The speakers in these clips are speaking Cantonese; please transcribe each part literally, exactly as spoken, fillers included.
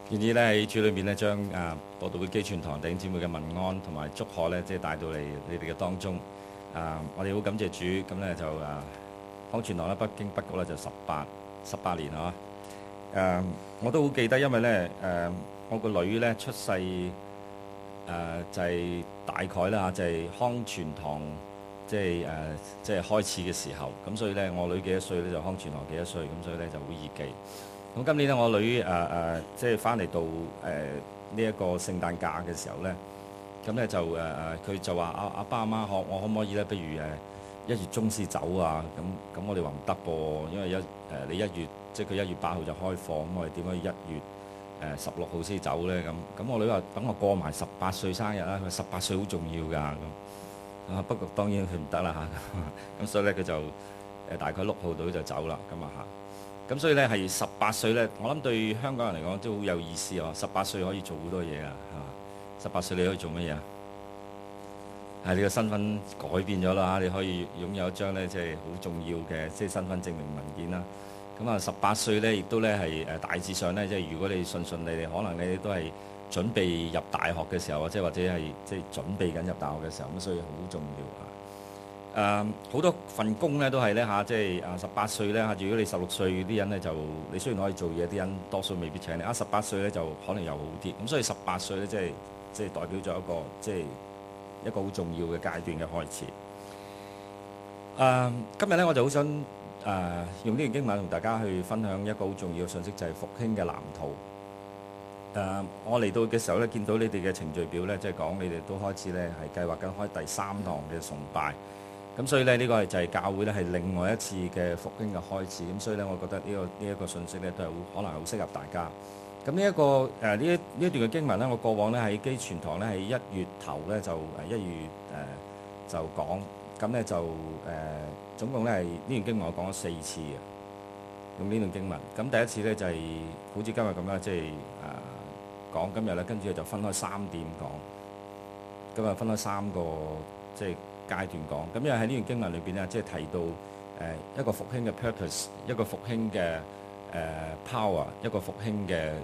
願意咧喺主裏面咧，將啊播道會基傳堂弟兄姊妹嘅問安同埋祝賀咧，即係帶到嚟你哋嘅當中。啊，我哋好感謝主，咁咧就啊康傳堂咧，不經不覺咧就十八十八年啊。誒，我都好記得，因為咧誒，我個女咧出世誒就係大概啦嚇，就係康傳堂即係誒即係開始嘅時候。咁所以咧，我女幾多歲咧就康傳堂幾多歲，咁所以咧就好易記。咁今年咧，我女誒誒、呃、即係翻嚟到誒呢一個聖誕假嘅時候咧，咁咧就誒誒佢就話阿阿爸阿媽，可我可唔可以咧？不如誒一月中先走啊？咁咁我哋話唔得噃，因為一誒、呃、你一月即係佢一月八號就開課，咁我哋點解一月誒十六號先走咧？咁咁我女話等我過埋十八歲生日啦，佢話十八歲好重要㗎咁啊。不過當然佢唔得啦嚇，咁所以咧佢就誒大概六號到就走啦，咁啊嚇。咁所以咧係十八歲咧，我諗對香港人嚟講都好有意思啊！十八歲可以做好多嘢啊，係嘛？十八歲你可以做乜嘢啊？係你個身份改變咗啦，你可以擁有一張咧即係好重要嘅即係身份證明文件啦。咁啊，十八歲咧亦都咧係誒大致上咧，即係如果你順順利利，可能你都係準備入大學嘅時候，即係或者係即係準備緊入大學嘅時候，咁所以好重要啊！誒好、uh, 多份工咧都係咧嚇，即係啊十八歲咧嚇。如果你十六歲啲人咧就你雖然可以做嘢，啲人多數未必請你。啊十八歲咧就可能又好啲。咁所以十八歲咧即係即係代表咗一個即係一個好重要嘅階段嘅開始。誒、uh, 今日咧我就好想誒、uh, 用呢段經文同大家去分享一個好重要嘅信息，就係、是、復興嘅藍圖。誒、uh, 我嚟到嘅時候咧，見到你哋嘅程序表咧，即係講你哋都開始咧係計劃緊開第三堂嘅崇拜。咁所以咧，呢、這個係就係教會咧，係另外一次嘅復興嘅開始。咁所以咧，我覺得呢、這個呢一、這個信息咧，都係好可能係好適合大家。咁呢一個誒呢一呢一段嘅經文咧，我過往咧喺基傳堂咧，喺一月頭咧就誒一月誒、呃、就講。咁咧就誒、呃、總共咧係呢段經文我講咗四次嘅，用呢段經文。咁第一次咧就係、是、好似今日咁啦，即係誒講今日咧，跟住就分開三點講。今日分開三個即係階段講，咁因為喺呢段經文裏邊咧，即係提到誒、呃、一個復興嘅 purpose， 一個復興嘅誒、呃、power， 一個復興嘅誒誒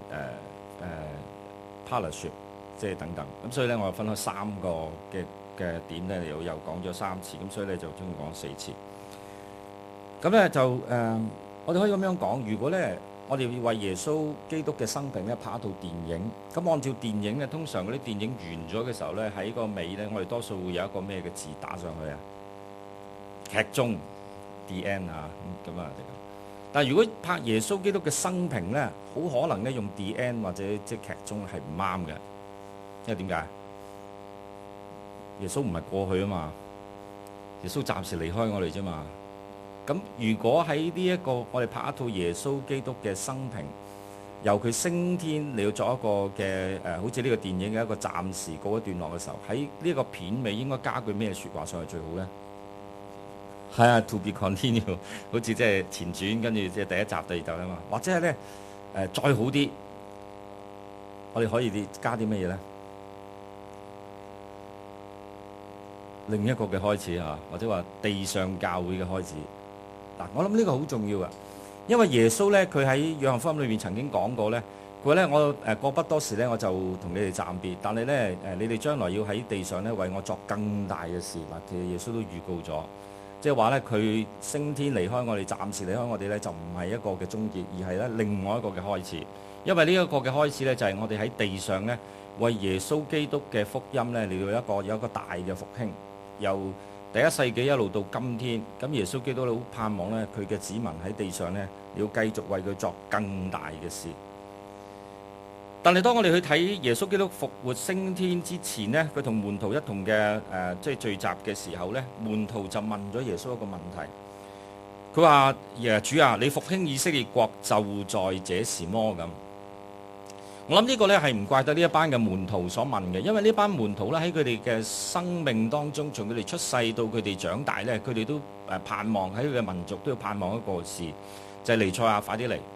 partnership， 即係等等。咁所以咧，我分開三個嘅嘅點咧，又又講咗三次，咁所以咧就總共講四次。咁咧就誒、呃，我哋可以咁樣講，如果咧我哋為耶穌基督嘅生平咧拍一套電影，咁按照電影咧，通常嗰啲電影完咗嘅時候咧，喺個尾咧，我哋多數會有一個咩嘅字打上去啊？劇終 The End 啊，咁咁啊，但係如果拍耶穌基督嘅生平咧，好可能咧用 The End 或者即係劇終係唔啱嘅，因為點解？耶穌唔係過去啊嘛，耶穌暫時離開我哋啫嘛。咁如果喺呢一個我哋拍一套耶穌基督嘅生平，由佢升天你要作一個嘅誒、呃，好似呢個電影嘅一個暫時告一段落嘅時候，喺呢個片尾應該加句咩説話上去最好咧？係啊，to be continued， 好似即係前傳，跟住即係第一集、第二集啊嘛。或者係咧誒再好啲，我哋可以加啲乜嘢咧？另一個嘅開始啊，或者話地上教會嘅開始。嗱，我諗呢個好重要啊，因為耶穌咧，佢喺約翰福音裏面曾經講過咧，佢話咧我誒過不多時咧，我就同你哋暫別，但係咧誒你哋將來要喺地上咧為我作更大嘅事。嗱，其實耶穌都預告咗，即係話咧佢升天離開我哋，暫時離開我哋咧，就唔係一個嘅終結，而係咧另外一個嘅開始。因為呢一個嘅開始咧，就係我哋喺地上咧為耶穌基督嘅福音咧嚟到一個有一個大嘅復興。由第一世紀一路到今天，咁耶穌基督好盼望咧，佢嘅子民喺地上咧，要繼續為佢作更大嘅事。但係當我哋去睇耶穌基督復活升天之前呢，佢同門徒一同嘅誒、呃，即係聚集嘅時候咧，門徒就問咗耶穌一個問題。佢話：耶主啊，你復興以色列國就在這時麼？咁。我諗呢個咧係唔怪得呢一班嘅門徒所問嘅，因為呢班門徒咧喺佢哋嘅生命當中，從佢哋出世到佢哋長大咧，佢哋都誒盼望喺佢嘅民族都要盼望一個事，就係彌賽亞快啲嚟。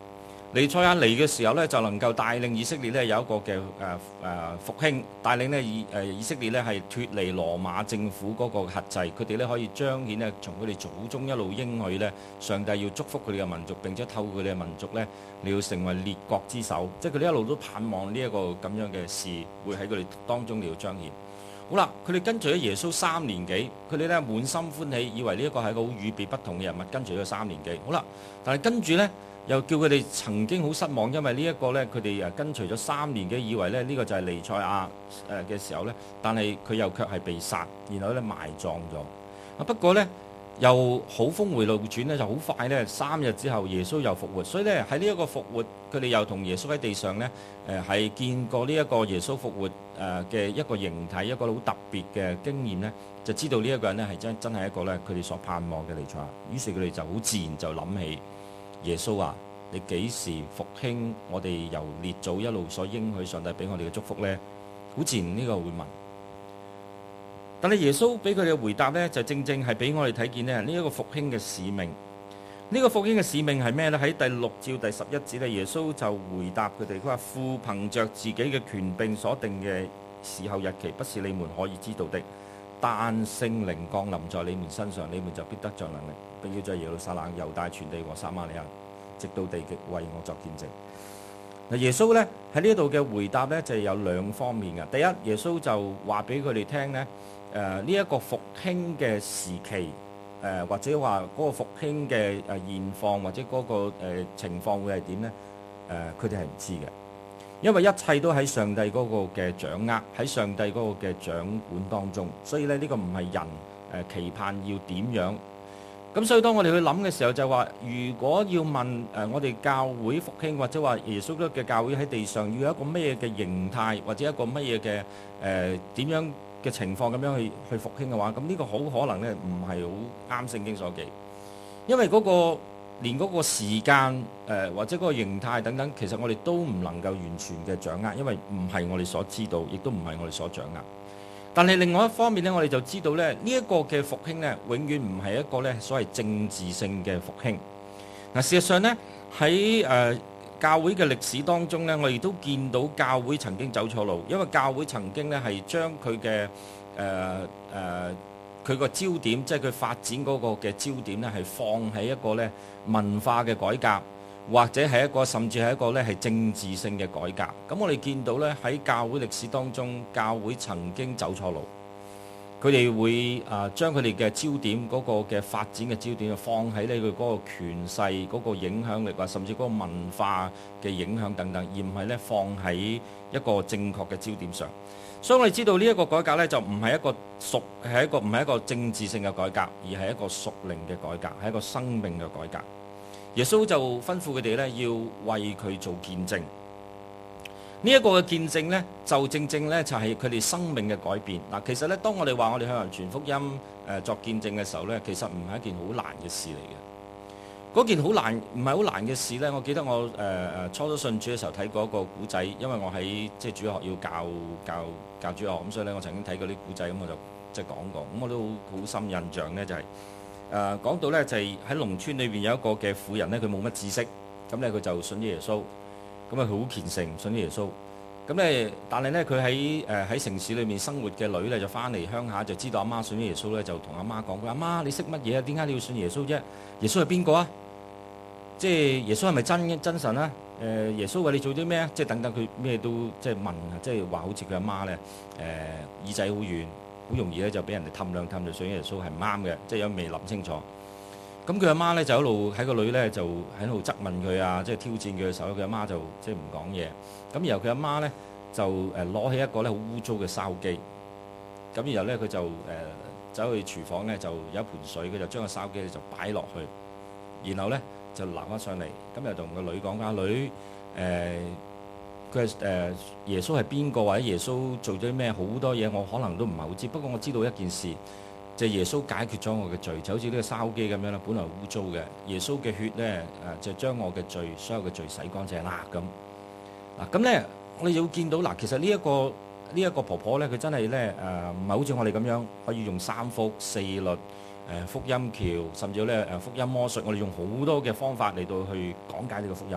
彌賽亞嚟嘅時候咧，就能夠帶領以色列咧有一個嘅誒誒復興，帶領咧以誒以色列咧係脫離羅馬政府嗰個轄制，佢哋咧可以彰顯咧從佢哋祖宗一路應許咧，上帝要祝福佢哋嘅民族，並且透過佢哋嘅民族咧，你要成為列國之首，即係佢哋一路都盼望呢一個咁樣嘅事會喺佢哋當中嚟到彰顯。好啦，佢哋跟隨咗耶穌三年幾，佢哋咧滿心歡喜，以為呢一個係一個好與別不同嘅人物，跟隨咗三年幾。好啦，但係跟住咧。又叫佢哋曾經好失望，因為呢一個呢，佢哋誒跟隨咗三年嘅，以為咧呢個就係彌賽亞誒嘅時候呢，但係佢又卻係被殺，然後咧埋葬咗。啊不過呢，又好峰回路轉呢，就好快呢，三日之後耶穌又復活，所以呢，喺呢一個復活，佢哋又同耶穌喺地上呢，誒係見過呢一個耶穌復活誒嘅一個形體，一個好特別嘅經驗呢，就知道呢一個人呢係真真係一個呢，佢哋所盼望嘅彌賽亞。於是佢哋就好自然就諗起。耶穌話：你幾時復興我哋由列祖一路所應許上帝俾我哋嘅祝福呢？好自然呢個會問。但係耶穌俾佢哋嘅回答呢，就正正係俾我哋睇見咧呢一個復興嘅使命。呢個復興嘅使命係咩呢？喺第六至第十一節咧，耶穌就回答佢哋，佢話：父憑着自己嘅權柄所定嘅時候日期，不是你們可以知道的。但聖靈降臨在你們身上，你們就必得着能力，並要在耶路撒冷、猶大全地和撒瑪利亞，直到地極，為我作見證。嗱，耶穌咧喺呢度嘅回答咧就係有兩方面嘅。第一，耶穌就話俾佢哋聽咧，誒呢一個復興嘅時期，誒、呃、或者話嗰個復興嘅誒現況或者嗰、那個誒、呃、情況會係點咧？誒佢哋係唔知嘅。因為一切都喺上帝嗰個嘅掌握，喺上帝嗰個嘅掌管當中，所以咧呢個唔係人誒、呃、期盼要點樣。咁所以當我哋去諗嘅時候，就係話，如果要問誒、呃、我哋教會復興，或者話耶穌嘅教會喺地上要有一個咩嘅形態，或者一個乜嘢嘅誒點樣嘅情況咁樣去去復興嘅話，咁呢個好可能咧唔係好啱聖經所記，因為嗰、那個。連嗰個時間誒、呃、或者嗰個形態等等，其實我哋都唔能夠完全嘅掌握，因為唔係我哋所知道，亦都唔係我哋所掌握。但係另外一方面呢，我哋就知道咧，呢、這、一個嘅復興呢，永遠唔係一個咧所謂政治性嘅復興。嗱，事實上呢，喺誒、呃、教會嘅歷史當中呢，我哋都見到教會曾經走錯路，因為教會曾經呢係將佢嘅誒誒。呃呃佢個焦點，即係佢發展嗰個嘅焦點呢，係放喺一個咧文化嘅改革，或者係一個甚至係一個咧係政治性嘅改革。咁我哋見到咧喺教會歷史當中，教會曾經走錯路，佢哋會啊將佢哋嘅焦點嗰個嘅發展嘅焦點放喺呢佢嗰個權勢嗰個影響力，或甚至嗰個文化嘅影響等等，而唔係咧放喺一個正確嘅焦點上。所以我哋知道呢一個改革咧，就唔係一個屬係一個唔係一個政治性嘅改革，而係一個屬靈嘅改革，係一個生命嘅改革。耶穌就吩咐佢哋咧，要為佢做見證。呢一個嘅見證咧，就正正咧就係佢哋生命嘅改變。嗱，其實咧，當我哋話我哋向人傳福音誒作見證嘅時候咧，其實唔係一件好難嘅事嚟嘅。嗰件好難唔係好難嘅事呢，我記得我誒誒、呃、初初信主嘅時候睇過一個古仔，因為我喺即係主學要教教教主學，咁所以咧我曾經睇過啲古仔，咁我就即係講過，咁我都好深印象呢，就係、是、誒、呃、講到呢，就係喺農村裏邊有一個嘅婦人呢，佢冇乜知識，咁咧佢就信咗耶穌，咁啊佢好虔誠信咗耶穌，咁咧但係呢，佢喺誒喺城市裏面生活嘅女呢，就翻嚟鄉下就知道阿媽信咗耶穌呢，就同阿媽講：佢阿媽你識乜嘢啊？點解你要信耶穌啫？耶穌係邊個啊？即係耶穌係咪真真神啊？誒、呃、耶穌為你做啲咩啊？即係等等佢咩都即係問啊！即係話好似佢阿媽咧誒耳仔好軟，好容易咧就俾人哋氹兩氹就信耶穌係唔啱嘅，即係有未諗清楚。咁佢阿媽咧就一路喺個女咧就喺度質問佢啊，即係挑戰佢嘅時候，佢阿媽就即係唔講嘢。咁然後佢阿媽咧就誒攞起一個咧好污糟嘅筲箕，咁然後咧佢就誒、呃、走去廚房咧就有一盆水，佢就將個筲箕咧就擺落去，然後咧。就拿翻上嚟，咁又同個女講：阿女，誒佢誒耶穌係邊個，或者耶穌做咗咩好多嘢，我可能都唔係好知。不過我知道一件事，就係、耶穌解決咗我嘅罪，就好似呢個筲箕咁樣啦，本來污糟嘅，耶穌嘅血咧誒就將我嘅罪，所有嘅罪洗乾淨啦咁。嗱咁咧，我哋要見到嗱，其實呢、這、一個呢一、這個婆婆咧，佢真係咧誒唔係好似我哋咁樣可以用三福四律。誒福音橋，甚至咧誒福音魔術，我哋用好多嘅方法嚟到去講解呢個福音。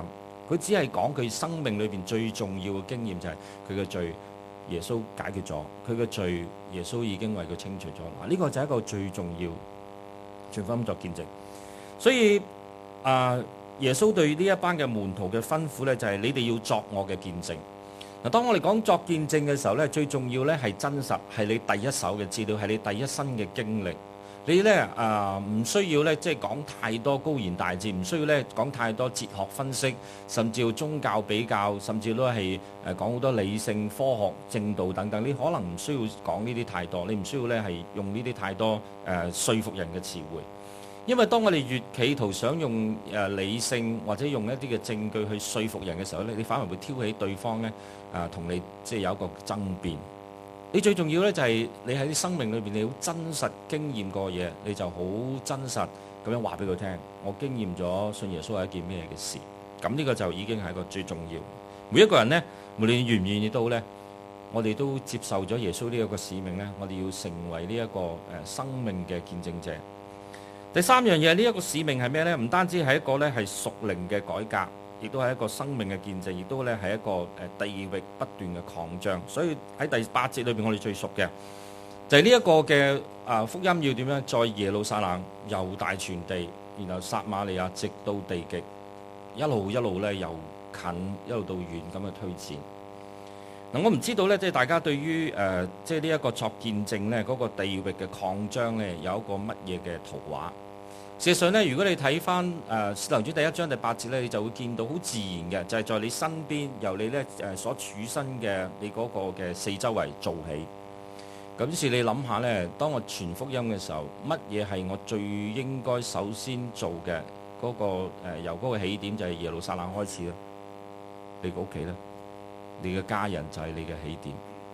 佢只係講佢生命裏邊最重要嘅經驗，就係佢嘅罪，耶穌解決咗佢嘅罪，耶穌已經為佢清除咗。嗱，呢個就係一個最重要傳福音作見證。所以啊、呃，耶穌對呢一班嘅門徒嘅吩咐呢，就係、是、你哋要作我嘅見證。嗱，當我哋講作見證嘅時候呢，最重要呢係真實，係你第一手嘅資料，係你第一身嘅經歷。你呢啊唔需要呢，即係講太多高言大志，唔需要呢講太多哲學分析，甚至要宗教比較，甚至都係誒講好多理性、科學、正道等等。你可能唔需要講呢啲太多，你唔需要呢係用呢啲太多誒、呃、說服人嘅詞彙。因為當我哋越企圖想用誒理性或者用一啲嘅證據去說服人嘅時候咧，你反而會挑起對方咧啊同你即係有一個爭辯。你最重要咧就係你喺啲生命裏邊你好真實經驗過嘢，你就好真實咁樣話俾佢聽。我經驗咗信耶穌係一件咩嘅事，咁呢個就已經係一個最重要。每一個人呢，無論願唔願意都好咧，我哋都接受咗耶穌呢一個使命咧，我哋要成為呢一個誒生命嘅見證者。第三樣嘢，呢一個使命係咩呢？唔單止係一個咧係屬靈嘅改革，亦都係一個生命嘅見證，亦都咧係一個誒地域不斷嘅擴張。所以喺第八節裏邊，我哋最熟嘅就係呢一個嘅啊福音要點樣？在耶路撒冷、猶大全地，然後撒瑪利亞，直到地極，一路一路咧由近一路到遠咁去推展。嗱，我唔知道咧，即係大家對於誒即係呢一個作見證咧嗰個地域嘅擴張咧，有一個乜嘢嘅圖畫？事實上咧，如果你睇翻誒《使徒行傳》第一章第八節咧，你就會見到好自然嘅，就係在你身邊，由你咧誒所處身嘅你嗰個嘅四周圍做起。咁於是你諗下咧，當我傳福音嘅時候，乜嘢係我最應該首先做嘅嗰個誒由嗰個起點就係耶路撒冷開始咧？你個屋企咧？你嘅家人就係你嘅起點，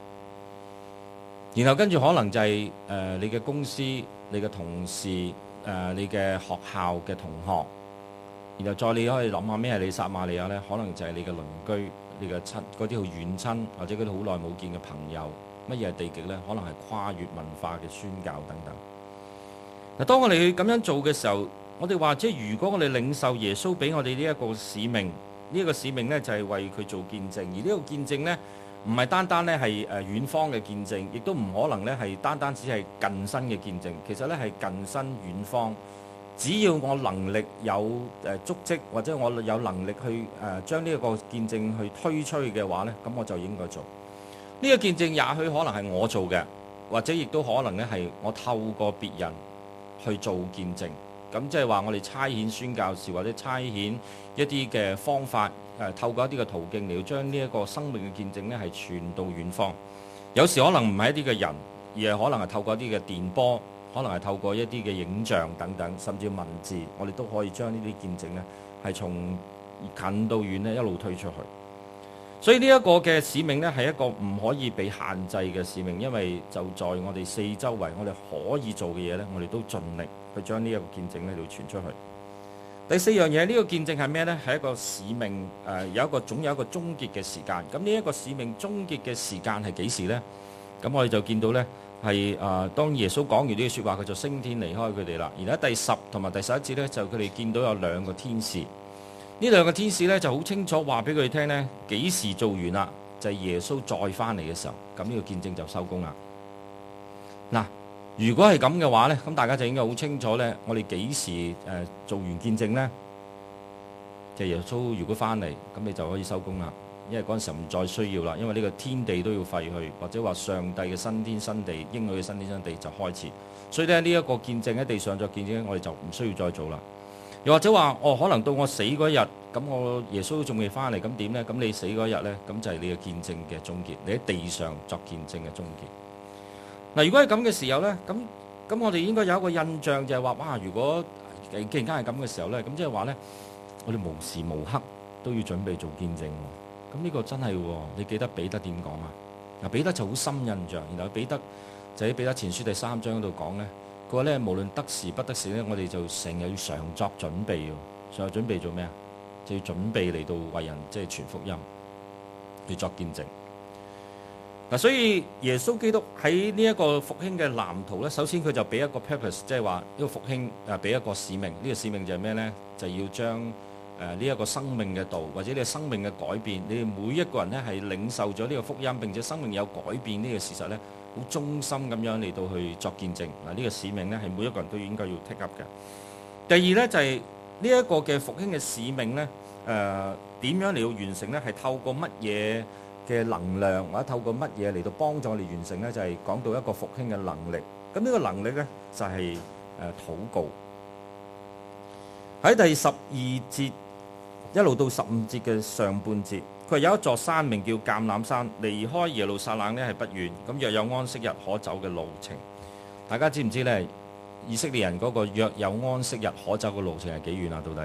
然後跟住可能就係、是、誒、呃、你嘅公司、你嘅同事、誒、呃、你嘅學校嘅同學，然後再你可以諗下咩係你撒瑪利亞呢？可能就係你嘅鄰居、你嘅親嗰啲好遠親，或者嗰啲好耐冇見嘅朋友。乜嘢係地極呢？可能係跨越文化嘅宣教等等。嗱，當我哋咁樣做嘅時候，我哋話即係如果我哋領受耶穌俾我哋呢一個使命。呢一個使命呢，就係為佢做見證，而呢個見證呢，唔係單單咧係誒遠方嘅見證，亦都唔可能咧係單單只係近身嘅見證。其實咧係近身遠方，只要我能力有誒足跡，或者我有能力去誒將呢一個見證去推出去嘅話呢，咁我就應該做呢個見證。也許可能係我做嘅，或者亦都可能咧係我透過別人去做見證。咁即係話我哋差遣宣教士或者差遣一啲嘅方法，誒透過一啲嘅途徑嚟到將呢一個生命嘅見證咧係傳到遠方。有時可能唔係一啲嘅人，而係可能係透過一啲嘅電波，可能係透過一啲嘅影像等等，甚至文字，我哋都可以將呢啲見證咧係從近到遠咧一路推出去。所以呢一個嘅使命咧係一個唔可以被限制嘅使命，因為就在我哋四周圍，我哋可以做嘅嘢咧，我哋都盡力去將呢一個見證咧嚟傳出去。第四樣嘢，呢個見證係咩呢？係一個使命，誒有一個總有一個終結嘅時間。咁呢一個使命終結嘅時間係幾時呢？咁我哋就見到呢係誒當耶穌講完呢句説話，佢就升天離開佢哋啦。而喺第十同埋第十一節呢，就佢哋見到有兩個天使。呢兩個天使呢就好清楚話俾佢哋聽呢，幾時做完啦？就係耶穌再翻嚟嘅時候，咁呢個見證就收工啦。嗱。如果係咁嘅話呢，咁大家就應該好清楚呢，我哋幾時誒做完見證呢？就耶穌如果翻嚟，咁你就可以收工啦。因為嗰陣時候唔再需要啦，因為呢個天地都要廢去，或者話上帝嘅新天新地、應許嘅新天新地就開始。所以咧呢一個見證喺地上作見證，我哋就唔需要再做啦。又或者話，哦，可能到我死嗰日，咁我耶穌仲未翻嚟，咁點呢？咁你死嗰日呢，咁就係你嘅見證嘅終結，你喺地上作見證嘅終結。嗱，如果係咁嘅時候咧，咁咁我哋應該有一個印象，就係話，哇！如果既然間係咁嘅時候咧，咁即係話咧，我哋無時無刻都要準備做見證喎。咁呢個真係喎，你記得彼得點講啊？嗱，彼得就好深印象，然後彼得就喺彼得前書第三章嗰度講咧，佢話咧，無論得時不得時咧，我哋就成日要常作準備喎。常作準備做咩啊？就要準備嚟到為人即係傳福音，去作見證。嗱，所以耶穌基督喺呢一個復興嘅藍圖咧，首先佢就俾一個 purpose，即係話呢個復興誒俾一個使命。呢個使命就係咩咧？就係要將呢一個生命嘅道，或者你生命嘅改變，你哋每一個人呢係領受咗呢個福音，並且生命有改變呢個事實呢，好忠心咁樣嚟到去作見證。嗱，呢個使命呢係每一個人都應該要 take up 嘅。第二呢，就係呢一個嘅復興嘅使命呢，誒、呃、點樣嚟到完成呢？係透過乜嘢嘅能量，或者透過乜嘢嚟到幫助我哋完成呢？就係、是、講到一個復興嘅能力。咁呢個能力呢，就係、是、誒、呃、禱告。喺第十二節一路到十五節嘅上半節，佢話有一座山名叫橄欖山，離開耶路撒冷呢係不遠，咁約有安息日可走嘅路程。大家知唔知呢？以色列人嗰個約有安息日可走嘅路程係幾遠啊？到底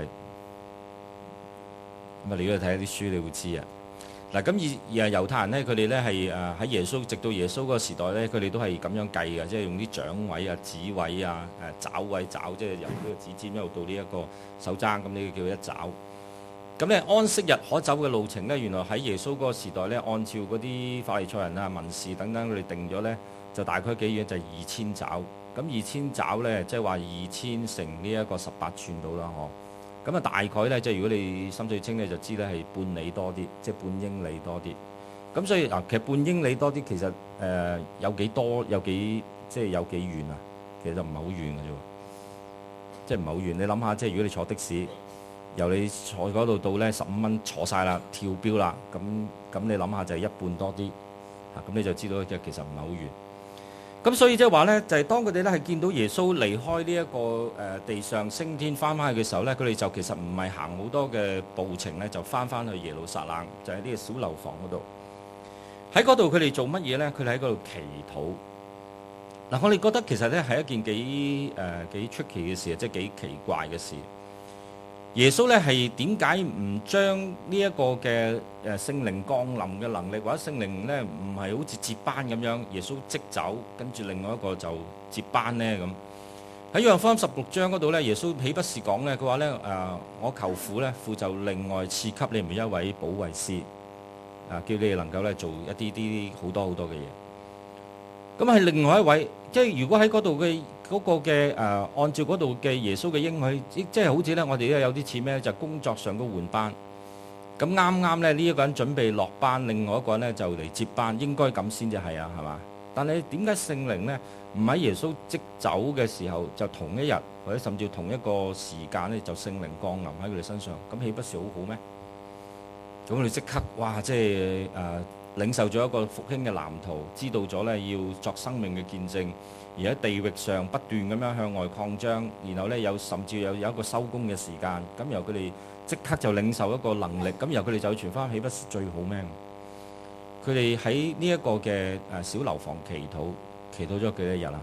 咁啊？你如果睇下啲書，你會知啊。嗱，咁以而係猶太人呢，佢哋呢係誒喺耶穌直到耶穌嗰個時代呢，佢哋都係咁樣計嘅，即係用啲掌位啊、指位啊、誒爪位爪，即係由呢個指尖一路到呢一個手踭，咁呢個叫一爪。咁咧安息日可走嘅路程呢，原來喺耶穌嗰個時代呢，按照嗰啲法利賽人啊、文士等等，佢哋定咗呢，就大概幾遠？就係二千爪。咁二千爪呢，即係話二千乘呢一個十八寸到啦，嗬。咁啊，大概呢，即係如果你心水清呢，就知呢係半里多啲，即係半英里多啲。咁所以嗱，其實半英里多啲，其實誒、呃、有幾多？有幾即係有幾遠啊？其實就唔係好遠嘅啫，即係唔係好遠。你諗下，即係如果你坐的士，由你坐嗰度到呢十五蚊坐晒啦，跳標啦，咁咁你諗下就係一半多啲嚇，咁你就知道即係其實唔係好遠。咁所以即係話呢，就係、是、當佢哋咧係見到耶穌離開呢一個誒地上升天翻返去嘅時候呢，佢哋就其實唔係行好多嘅步程呢，就翻返去耶路撒冷，就喺呢個小樓房嗰度。喺嗰度佢哋做乜嘢呢？佢哋喺嗰度祈禱。嗱，我哋覺得其實呢係一件幾誒、呃、幾 tricky 嘅事，即係幾奇怪嘅事。耶穌咧係點解唔將呢一個嘅誒聖靈降臨嘅能力，或者聖靈咧唔係好似接班咁樣，耶穌即走，跟住另外一個就接班呢？咁喺約翰福音十六章嗰度咧，耶穌豈不是講咧？佢話咧誒，我求父咧，父就另外賜給你們一位保惠師，啊，叫你哋能夠咧做一啲啲好多好多嘅嘢。咁係另外一位，即係如果喺嗰度嘅。嗰個嘅誒，按照嗰度嘅耶穌嘅應許，即係好似咧，我哋咧有啲似咩咧？就工作上嘅換班。咁啱啱咧呢一個人準備落班，另外一個人咧就嚟接班，應該咁先至係啊，係嘛？但係點解聖靈咧唔喺耶穌即走嘅時候，就同一日或者甚至同一個時間咧，就聖靈降臨喺佢哋身上？咁豈不是好好咩？咁我哋即刻哇！即係誒、呃、領受咗一個復興嘅藍圖，知道咗咧要作生命嘅見證。而喺地域上不斷咁樣向外擴張，然後咧有甚至有有一個收工嘅時間，咁由佢哋即刻就領受一個能力，咁由佢哋就傳翻，豈不是最好咩？佢哋喺呢一個嘅誒小樓房祈禱，祈禱咗幾多日啊？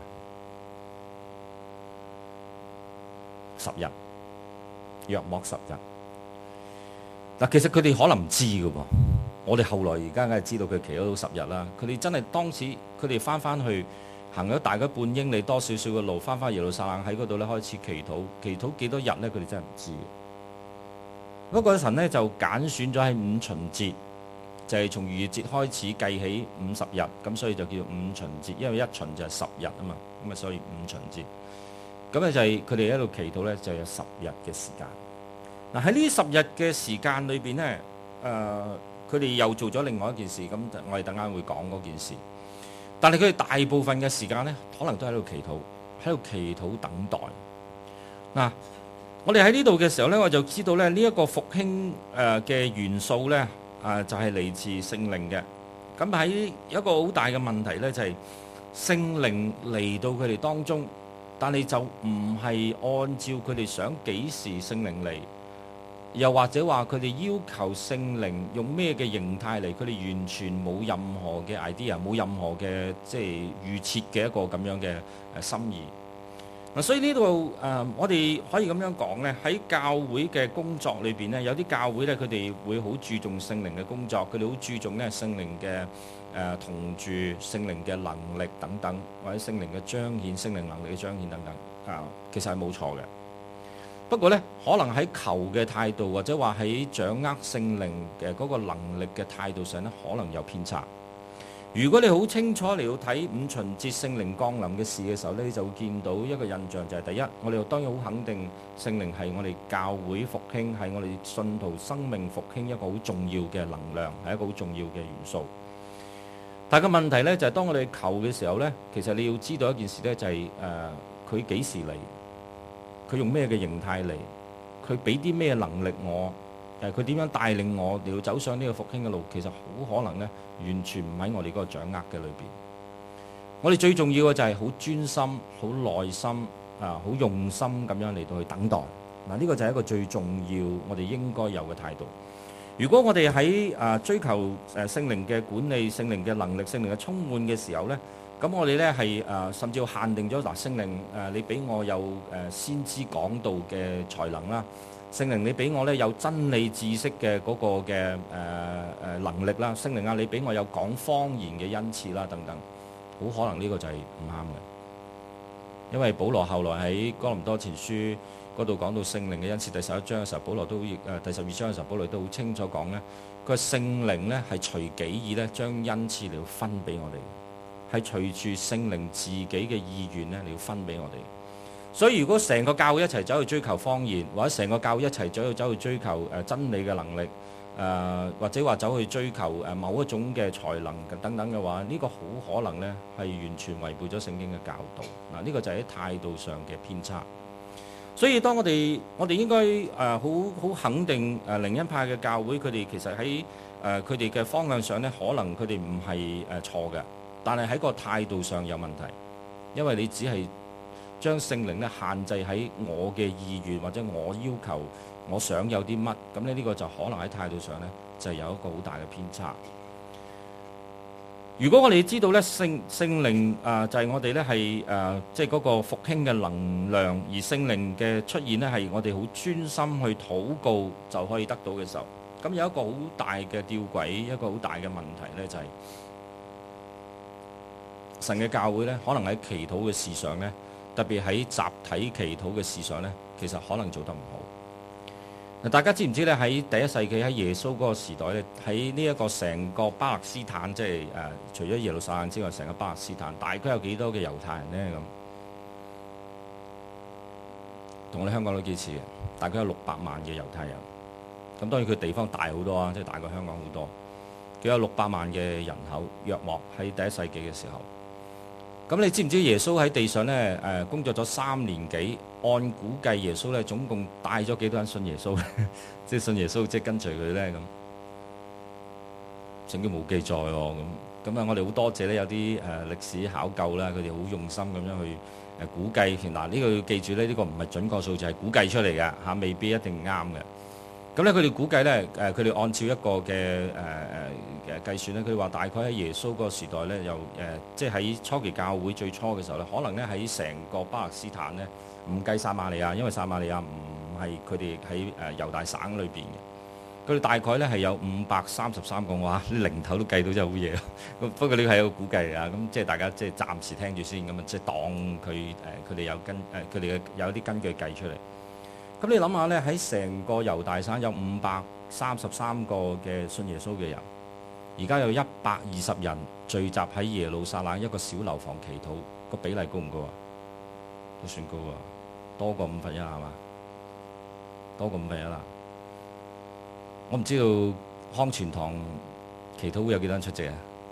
十日，約莫十日。嗱，其實佢哋可能唔知㗎喎，我哋後來而家梗係知道佢祈禱到十日啦。佢哋真係當時佢哋翻翻去。行咗大概半英里多少少嘅路，翻返耶路撒冷喺嗰度咧開始祈禱，祈禱幾多日咧？佢哋真係唔知。不過神咧就揀選咗喺五旬節，就係、是、從逾越節開始計起五十日，咁所以就叫五旬節，因為一旬就係十日啊嘛，咁啊所以五旬節。咁咧就係佢哋喺度祈禱咧，就有十日嘅時間。嗱，喺呢十日嘅時間裏邊咧，誒佢哋又做咗另外一件事，咁我哋等間會講嗰件事。但係佢哋大部分嘅時間呢，可能都喺度祈禱，喺度祈禱等待。嗱，我哋喺呢度嘅時候呢，我就知道咧呢一個復興誒嘅元素呢，啊就係嚟自聖靈嘅。咁喺一個好大嘅問題呢，就係聖靈嚟到佢哋當中，但係就唔係按照佢哋想幾時聖靈嚟。又或者話佢哋要求聖靈用咩嘅形態嚟，佢哋完全冇任何嘅 idea， 冇任何嘅即係預設嘅一個咁樣嘅誒心意。嗱，所以呢度誒，我哋可以咁樣講咧，喺教會嘅工作裏邊咧，有啲教會咧，佢哋會好注重聖靈嘅工作，佢哋好注重咧聖靈嘅誒同住、聖靈嘅能力等等，或者聖靈嘅彰顯、聖靈能力嘅彰顯等等啊，其實係冇錯嘅。不過咧，可能喺求嘅態度，或者話喺掌握聖靈嘅嗰個能力嘅態度上咧，可能有偏差。 如果你好清楚嚟到睇五旬節聖靈降臨嘅事嘅時候呢，你就會見到一個印象，就係第一，我哋當然好肯定聖靈係我哋教會復興，係我哋信徒生命復興一個好重要嘅能量，係一個好重要嘅元素。但係個問題呢，就係當我哋求嘅時候呢，其實你要知道一件事呢，就係誒佢幾時嚟，佢用咩嘅形態嚟，佢俾啲咩能力我，誒佢點樣帶領我哋要走上呢個復興嘅路，其實好可能呢，完全唔喺我哋嗰個掌握嘅裏邊。我哋最重要嘅就係好專心、好耐心啊、好用心咁樣嚟到去等待。嗱，呢個就係一個最重要我哋應該有嘅態度。如果我哋喺啊追求誒聖靈嘅管理、聖靈嘅能力、聖靈嘅充滿嘅時候呢，咁我哋呢係誒甚至要限定咗嗱，聖靈誒你俾我有誒先知講道嘅才能啦，聖靈你俾我呢有真理知識嘅嗰個嘅誒誒能力啦，聖靈啊你俾我有講方言嘅恩賜啦等等，好可能呢個就係唔啱嘅，因為保羅後來喺哥林多前書嗰度講到聖靈嘅恩賜第十一章嘅時候，保羅都亦誒第十二章嘅時候，保羅都好清楚講呢，佢話聖靈呢係隨己意呢將恩賜嚟到分俾我哋，係隨住聖靈自己嘅意願呢嚟到分俾我哋。所以如果成個教會一齊走去追求方言，或者成個教會一齊走去走去追求誒真理嘅能力，誒、呃、或者話走去追求誒某一種嘅才能等等嘅話，呢、這個好可能呢係完全違背咗聖經嘅教導。嗱、呃，呢、這個就係喺態度上嘅偏差。所以當我哋我哋應該誒好好肯定誒靈恩派嘅教會，佢哋其實喺誒佢哋嘅方向上呢，可能佢哋唔係誒錯嘅，但係喺個態度上有問題，因為你只係將聖靈咧限制喺我嘅意願或者我要求我想有啲乜，咁咧呢個就可能喺態度上呢，就係有一個好大嘅偏差。如果我哋知道咧聖聖靈啊、呃，就係、是、我哋咧係誒，即係嗰個復興嘅能量，而聖靈嘅出現呢，係我哋好專心去禱告就可以得到嘅時候，咁有一個好大嘅吊詭，一個好大嘅問題呢，就係、是、神嘅教會呢，可能喺祈禱嘅事上呢，特別喺集體祈禱嘅事上呢，其實可能做得唔好。大家知唔知咧？喺第一世紀喺耶穌嗰個時代咧，喺呢一個成個巴勒斯坦，即係誒、呃，除咗耶路撒冷之外，成個巴勒斯坦大概有幾多嘅猶太人呢？咁同我哋香港都幾似嘅，大概有六百萬嘅猶太人。咁當然佢地方大好多啊，即係大過香港好多。佢有六百萬嘅人口，約莫喺第一世紀嘅時候。咁你知唔知耶穌喺地上咧誒、呃、工作咗三年幾？按估計耶穌咧總共帶咗幾多人信耶穌？即係信耶穌，即係跟隨佢咧咁。聖經冇記載喎咁。咁啊，我哋好多謝咧有啲誒、呃、歷史考究啦，佢哋好用心咁樣去誒、呃、估計。嗱，呢個要記住咧，呢、這個唔係準確數字，係估計出嚟嘅嚇，未必一定啱嘅。咁咧，佢哋估計咧誒，佢哋按照一個嘅誒誒嘅計算咧，佢話大概喺耶穌嗰個時代咧，又誒、呃、即係喺初期教會最初嘅時候咧，可能咧喺成個巴勒斯坦咧。唔計撒瑪利亞，因為撒瑪利亞唔係佢哋喺誒猶大省裏邊嘅。佢哋大概咧係有五百三十三個，哇！啲零頭都計到真係好嘢。咁不過呢個係一個估計啊，咁即係大家即係暫時聽住先，咁啊即係當佢誒佢哋有根誒佢哋嘅有啲根據計出嚟。咁你諗下咧，喺成個猶大省有五百三十三個嘅信耶穌嘅人，而家有一百二十人聚集喺耶路撒冷一個小樓房祈禱，個比例高唔高啊？都算高啊！多過五分一係嘛？多過五分一啦。我唔知道康全堂祈禱會有幾多人出席啊？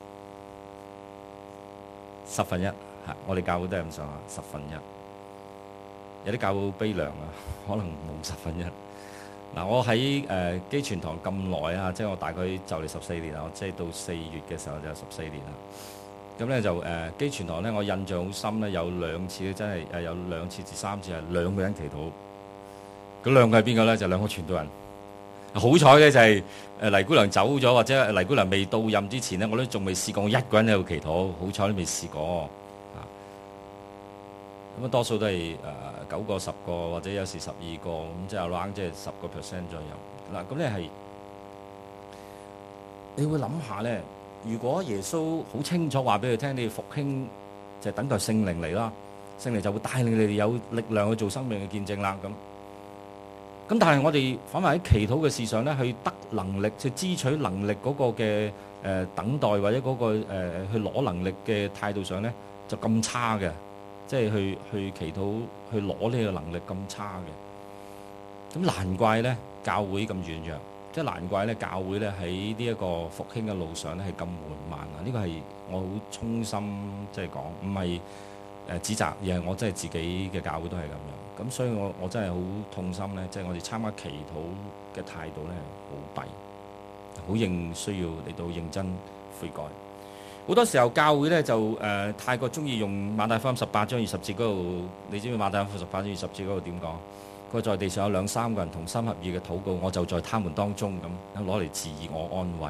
十分一嚇，我哋教會都係咁上下，十分一。有啲教會好悲涼啊，可能冇十分一。嗱，我喺誒基全堂咁耐啊，即係我大概就嚟十四年啦，我即係到四月嘅時候就十四年啦。咁咧就誒、呃、基全堂咧，我印象好深咧，有兩次真係誒有兩次至三次係兩個人祈禱。嗰兩個係邊個咧？就兩個傳道人。好彩咧就係誒黎姑娘走咗，或者黎姑娘未到任之前咧，我都仲未試過我一個人喺度祈禱。好彩都未試過啊。咁啊，多數都係誒、呃、九個十個，或者有時十二個咁，即係 around 即係十個 percent 左右。嗱，咁咧係你會諗下咧。如果耶穌好清楚話俾佢聽，你復興就係等待聖靈嚟啦，聖靈就會帶領你哋有力量去做生命嘅見證啦。咁咁但係我哋反為喺祈禱嘅事上咧，去得能力，去支取能力嗰個嘅誒、呃、等待或者嗰、嗰個、呃、去攞能力嘅態度上咧，就咁差嘅，即係去去祈禱去攞呢個能力咁差嘅。咁難怪咧教會咁軟弱，即係難怪咧教會咧喺呢一個復興嘅路上咧係咁緩慢啊！呢、呢個係我好衷心即係講，唔係誒指責，而係我真係自己嘅教會都係咁樣。咁所以我我真係好痛心咧，即係我哋參加祈禱嘅態度咧好弊，好認需要嚟到認真悔改。好多時候教會咧就誒、呃、太過中意用馬太福音十八章二十節嗰度，你知唔知馬太福音十八章二十節嗰度點講？佢在地上有兩三個人同心合意嘅禱告，我就在他們當中，咁攞嚟自我安慰。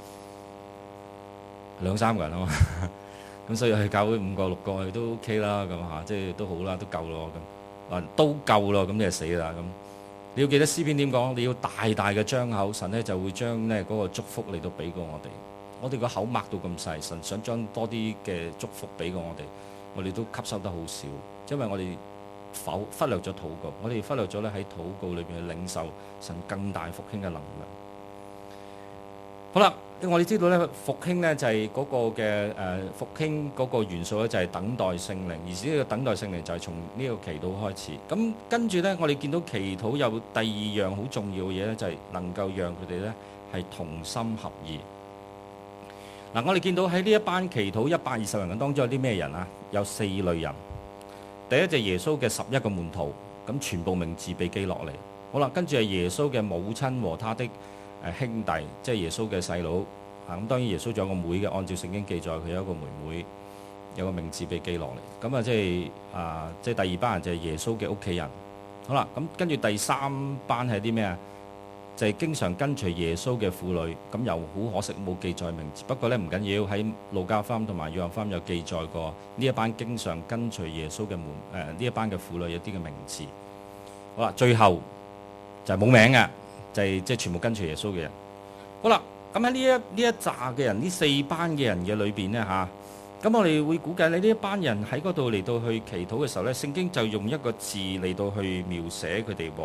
兩三個人啊嘛，咁所以去教會五個六個都 OK 啦，咁嚇即係都好啦，都夠咯咁。都夠咯，咁你就死啦咁。你要記得詩篇點講？你要大大嘅張口，神咧就會將咧嗰個祝福嚟到俾過我哋。我哋個口擘到咁細，神想將多啲嘅祝福俾過我哋，我哋都吸收得好少，因為我哋否忽略咗禱告，我哋忽略咗咧喺禱告裏邊去領受神更大復興嘅能量。好啦。我哋知道咧，復興咧就係嗰個嘅誒復興嗰個元素咧，就係等待聖靈，而且呢個等待聖靈就係從呢個祈禱開始。咁跟住咧，我哋見到祈禱有第二樣好重要嘅嘢咧，就係能夠讓佢哋咧係同心合意。嗱，我哋見到喺呢一班祈禱一百二十人嘅當中有啲咩人啊？有四類人。第一就係耶穌嘅十一個門徒，咁全部名字被記落嚟。好啦，跟住係耶穌嘅母親和他的誒兄弟，即係耶穌嘅細佬啊。咁當然耶穌仲有個妹嘅，按照聖經記載，佢有一個妹妹，有個名字被記落嚟。咁啊，即係啊，即係第二班人就係耶穌嘅屋企人。好啦，咁跟住第三班係啲咩啊？就係、是、經常跟隨耶穌嘅婦女。咁又好可惜冇記載名字，不過咧唔緊要，喺路加福音同埋約翰福音有記載過呢一班經常跟隨耶穌嘅門誒呢一班嘅婦女有啲嘅名字。好啦，最後就係冇名嘅。就係即係全部跟隨耶穌嘅人。好啦，咁喺呢一呢一紮嘅人，呢四班嘅人嘅裏邊呢，嚇，咁我哋會估計你呢一班人喺嗰度嚟到去祈禱嘅時候呢，聖經就用一個字嚟到去描寫佢哋喎。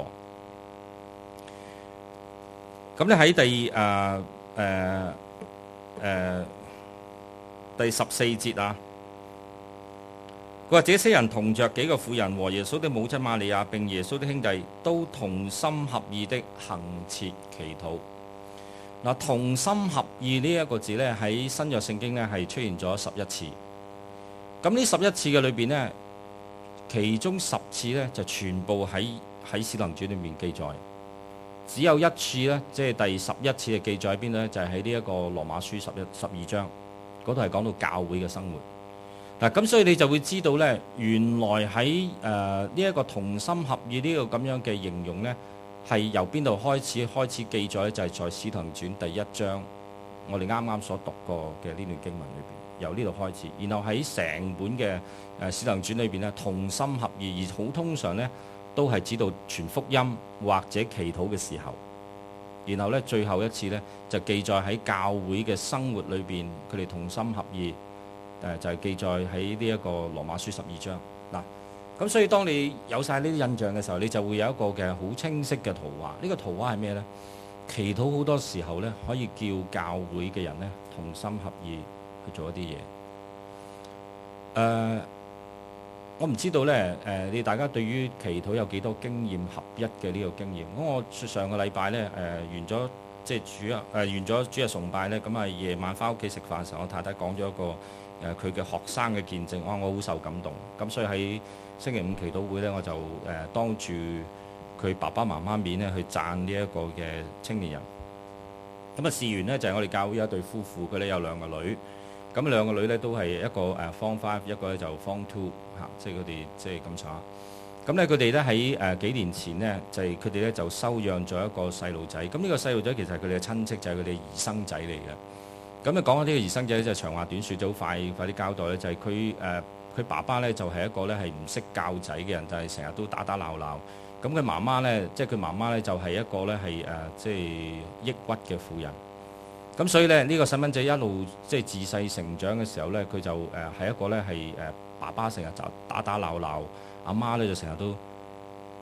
咁咧喺第誒誒誒第十四節啊，佢話：這些人同着幾個婦人和耶穌的母親瑪利亞並耶穌的兄弟，都同心合意的恆切祈禱。嗱，同心合意呢一個字呢，喺新約聖經呢係出現咗十一次。咁呢十一次嘅裏邊呢，其中十次呢就全部喺喺使徒行傳裏面記載，只有一次呢，即係第十一次嘅記載喺邊呢？就係喺呢一個羅馬書十一十二章嗰度係講到教會嘅生活。嗱，咁所以你就會知道呢，原來喺誒呢一個同心合意呢個咁樣嘅形容呢，係由邊度開始開始記載呢？就係、是、在使徒行傳第一章，我哋啱啱所讀過嘅呢段經文裏邊，由呢度開始，然後喺成本嘅誒使徒行傳裏邊呢，同心合意，而好通常呢都係指到傳福音或者祈禱嘅時候，然後呢，最後一次呢，就記載喺教會嘅生活裏邊，佢哋同心合意。誒就係、是、記載喺呢一個羅馬書十二章嗱，咁所以當你有晒呢啲印象嘅時候，你就會有一個嘅好清晰嘅圖畫。呢、這個圖畫係咩呢？祈禱好多時候呢，可以叫教會嘅人呢同心合意去做一啲嘢。誒、呃，我唔知道呢，誒、呃，你大家對於祈禱有幾多經驗合一嘅呢個經驗？咁我上個禮拜呢，誒、呃、完咗即係主日誒、呃、完咗主日崇拜呢，咁啊夜晚翻屋企食飯嘅時候，我太太講咗一個。誒佢嘅學生嘅見證，哇！我好受感動。咁所以喺星期五祈禱會呢，我就誒、呃、當住佢爸爸媽媽面咧去讚呢一個嘅青年人。咁啊，事緣呢，就係、是、我哋教會有一對夫婦，佢哋有兩個女。咁兩個女呢，都係一個誒 Form Five，一個咧就 Form Two 嚇，即係佢哋即係咁差。咁咧佢哋咧喺誒幾年前呢，就係佢哋咧就收養咗一個細路仔。咁呢個細路仔其實係佢哋嘅親戚，就係佢哋兒生仔嚟嘅。咁啊，講下呢個兒生仔咧，就長話短説，就好快快啲交代咧。就係佢誒佢爸爸咧，就係一個咧係唔識教仔嘅人，就係成日都打打鬧鬧。咁佢媽媽咧，即係佢媽媽咧，就係一個咧係誒即係抑鬱嘅婦人。咁所以咧，呢個細蚊仔一路即係自細成長嘅時候咧，佢就誒係一個咧係誒爸爸成日就打打鬧鬧，阿媽咧就成日都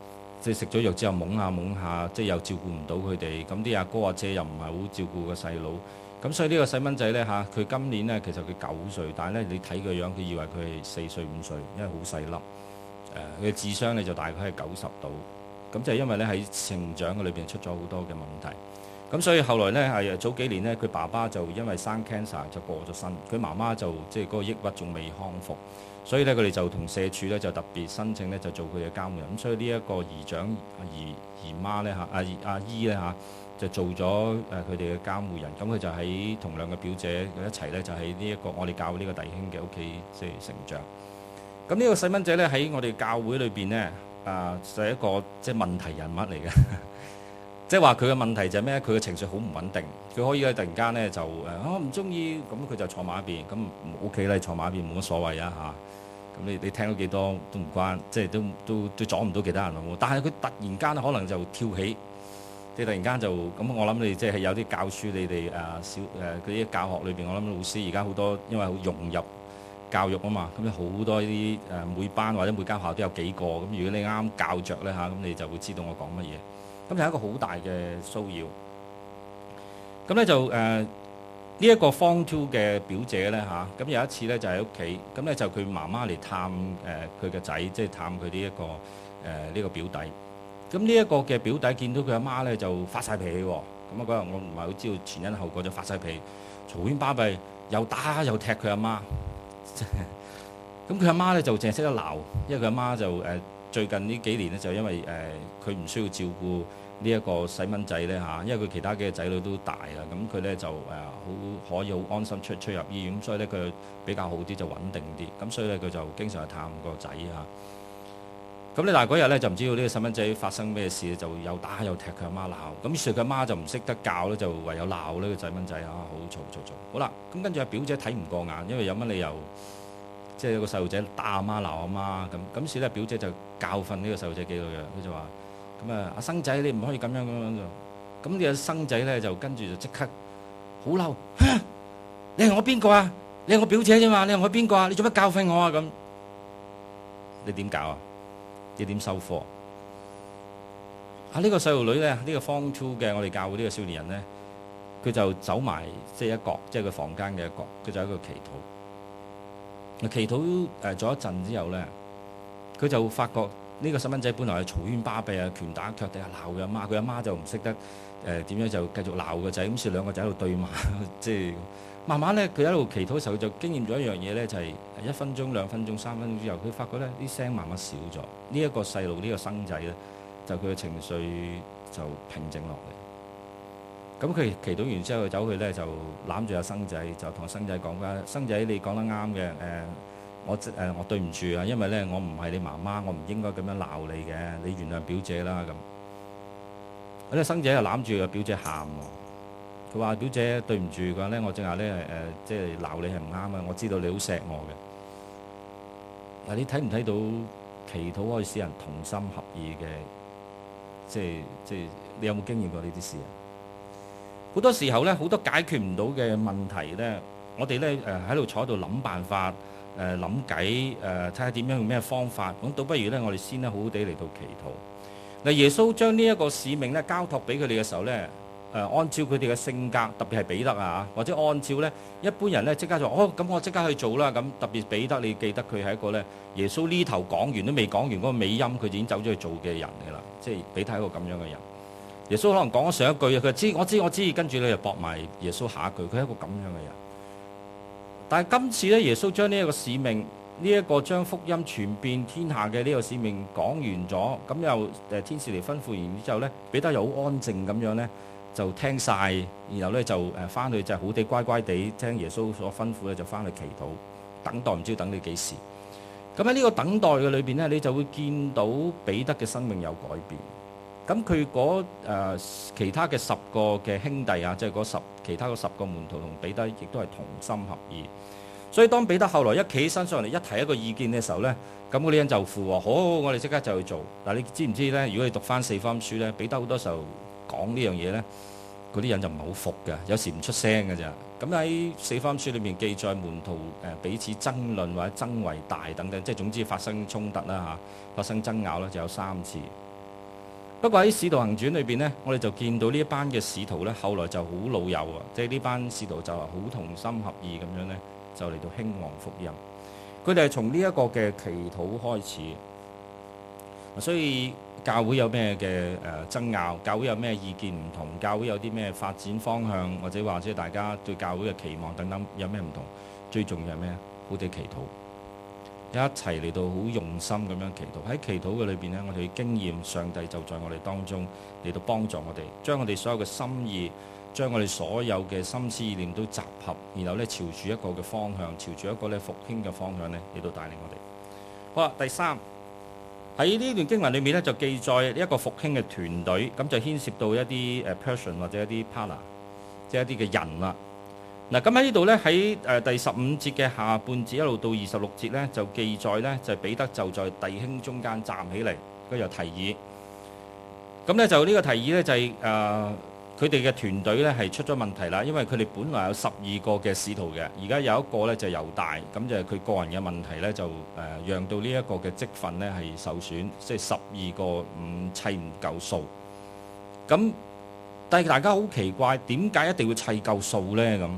即係食咗藥之後懵下懵下，即係又照顧唔到佢哋。咁啲阿哥阿姐又唔係好照顧個細佬。咁所以呢個細蚊仔呢，嚇，佢今年呢，其實佢九歲，但係呢，你睇佢樣，佢以為佢係四歲五歲，因為好細粒。誒、呃，佢嘅智商呢，就大概係九十度。咁就係因為呢，喺成長嘅裏邊出咗好多嘅問題。咁所以後來呢，係早幾年呢，佢爸爸就因為生 cancer 就過咗身，佢媽媽就即係嗰個抑鬱仲未康復。所以咧，佢哋就同社署咧就特別申請咧，就做佢嘅監護人。咁所以呢一個姨丈、姨姨媽咧嚇，阿阿姨咧嚇，就做咗誒佢哋嘅監護人。咁佢就喺同兩個表姐一齊咧，就喺呢一個我哋教會呢個弟兄嘅屋企即係成長。咁呢個細蚊仔咧喺我哋教會裏邊咧，啊就係一個即係問題人物嚟嘅。即係話佢嘅問題就係咩？佢嘅情緒好唔穩定，佢可以咧突然間咧就誒啊唔中意，咁佢就坐埋一邊，咁 O K 啦，坐埋一邊冇乜所謂啊嚇。咁你你聽到幾多都唔關，即係都都都阻唔到其他人喎。但係佢突然間可能就跳起，即係突然間就咁。我諗你即係有啲教書，你哋誒小誒嗰啲教學裏邊，我諗老師而家好多因為融入教育啊嘛，咁有好多呢啲誒每班或者每間學校都有幾個。咁如果你啱啱教着咧嚇，咁你就會知道我講乜嘢。咁就係一個好大嘅騷擾。咁咧就誒。呃呢一個 Form Two 嘅表姐咧嚇，咁有一次咧就喺屋企，咁咧就佢媽媽嚟探誒佢嘅仔，即係探佢呢一個誒呢個表弟。咁呢一個嘅表弟見到佢阿媽咧就發晒脾氣喎，咁啊嗰日我唔係好知道前因後果，就發晒脾氣，嘈喧巴閉，又打又踢佢阿媽。咁佢阿媽咧就淨係識得鬧，因為佢阿媽就誒最近呢幾年咧就因為誒佢唔需要照顧呢一個細蚊仔咧嚇，因為佢其他嘅仔女都大啦，咁佢咧就誒好可以好安心出出入醫院，咁所以咧佢比較好啲，就穩定啲，咁所以咧佢就經常去探個仔嚇。咁咧但係嗰日咧就唔知道呢個細蚊仔發生咩事，就又打又踢佢阿媽鬧，咁於是佢阿媽就唔識得教咧，就唯有鬧呢個細蚊仔啊，好嘈嘈嘈。好啦，咁跟住阿表姐睇唔過眼，因為有乜理由即係有個細路仔打阿媽鬧阿媽咁，咁於是咧表姐就教訓呢個細路仔幾個樣，佢就話。咁啊，阿生仔你唔可以咁樣咁樣就，咁呢個生仔咧就跟住就即刻好嬲，你係我邊個啊？你係我表姐啫嘛，你係我邊個啊？你做乜教訓我啊？咁你點搞啊？你點收貨？啊呢個細路女咧，呢個 Form Two 嘅我哋教會呢個少年人咧，佢就走埋即係一角，即係個房間嘅一角，佢就喺度祈禱。祈禱誒咗一陣之後咧，佢就發覺。呢個細蚊仔本來係嘈喧巴閉啊，拳打腳踢啊，鬧佢阿媽，佢阿媽就唔識得誒點樣就繼續鬧個仔，咁所以兩個仔喺度對罵，即係慢慢咧，佢喺度祈禱嘅時候就經驗咗一樣嘢咧，就係一分鐘、兩分鐘、三分鐘之後，佢發覺咧啲聲慢慢少咗。呢一個細路，呢個生仔咧，就佢嘅情緒就平靜落嚟。咁佢祈禱完之後走去咧就攬住阿生仔，就同阿生仔講翻：生仔你講得啱嘅誒。我誒、呃、我對唔住啊，因為咧我唔係你媽媽，我唔應該咁樣鬧你嘅，你原諒表姐啦咁。嗰啲生仔又攬住個表姐喊喎，佢話表姐對唔住，佢話咧我正話咧誒即係鬧你係唔啱啊，我知道你好錫我嘅。嗱，你睇唔睇到祈禱可以使人同心合意嘅？即係即係你有冇經驗過呢啲事啊？好多時候咧，好多解決唔到嘅問題咧，我哋咧誒喺度坐喺度諗辦法。誒諗計誒睇下點樣用咩方法，咁倒不如咧，我哋先咧好好地嚟到祈禱。嗱，耶穌將呢一個使命咧交託俾佢哋嘅時候咧，誒、呃、按照佢哋嘅性格，特別係彼得啊，或者按照咧一般人咧即刻就哦咁我即刻去做啦。咁特別彼得，你記得佢係一個咧耶穌呢頭講完都未講完嗰個尾音，佢就已經走咗去做嘅人嚟啦。即係彼得係一個咁樣嘅人。耶穌可能講咗上一句，佢知我知我知，跟住咧就駁埋耶穌下一句，佢係一個咁樣嘅人。但係今次咧，耶穌將呢一個使命，呢、這、一個將福音傳遍天下嘅呢個使命講完咗，咁又誒天使嚟吩咐完之後咧，彼得又好安靜咁樣咧，就聽晒，然後咧就誒翻去就好地乖乖地聽耶穌所吩咐咧，就翻去祈禱，等待唔知要等你幾時。咁喺呢個等待嘅裏邊咧，你就會見到彼得嘅生命有改變。咁佢嗰誒其他嘅十個嘅兄弟啊，即係嗰十其他嗰十個門徒同彼得，亦都係同心合意。所以當彼得後來一企起身上嚟一提一個意見嘅時候咧，咁嗰啲人就附和，好，我哋即刻就去做。嗱，你知唔知咧？如果你讀翻四福音書咧，彼得好多時候講呢樣嘢咧，嗰啲人就唔係好服嘅，有時唔出聲嘅咋。咁喺四福音書裏面記載門徒誒彼此爭論或者爭為大等等，即係總之發生衝突啦嚇，發生爭拗啦，就有三次。 不過喺《使徒行傳》裏邊呢，我哋就見到呢一班嘅使徒呢，後來就好老友啊，即係呢班使徒就係好同心合意咁樣呢，就嚟到興旺福音。佢哋係從呢一個嘅祈禱開始，所以教會有咩嘅誒爭拗，教會有咩意見唔同，教會有啲咩發展方向，或者或者大家對教會嘅期望等等有咩唔同，最重要係咩？好哋祈禱。一齊嚟到好用心咁樣祈禱，喺祈禱嘅裏邊呢，我哋經驗上帝就在我哋當中嚟到幫助我哋，將我哋所有嘅心意，將我哋所有嘅心思意念都集合，然後咧朝住一個嘅方向，朝住一個咧復興嘅方向咧嚟到帶領我哋。好啦，第三喺呢段經文裏面咧就記載一個復興嘅團隊，咁就牽涉到一啲誒 person 或者一啲 partner， 即係一啲嘅人啦。嗱，咁喺呢度咧，喺誒第十五節嘅下半節一路到二十六節咧，就記載咧就係彼得就在弟兄中間站起嚟，佢就提議。咁咧就呢個提議咧就係誒佢哋嘅團隊咧係出咗問題啦，因為佢哋本來有十二個嘅使徒嘅，而家有一個咧就猶大，咁就係佢個人嘅問題咧就誒讓到呢一個嘅職分咧係受損，即係十二個唔砌唔夠數。咁但係大家好奇怪，點解一定要砌夠數咧？咁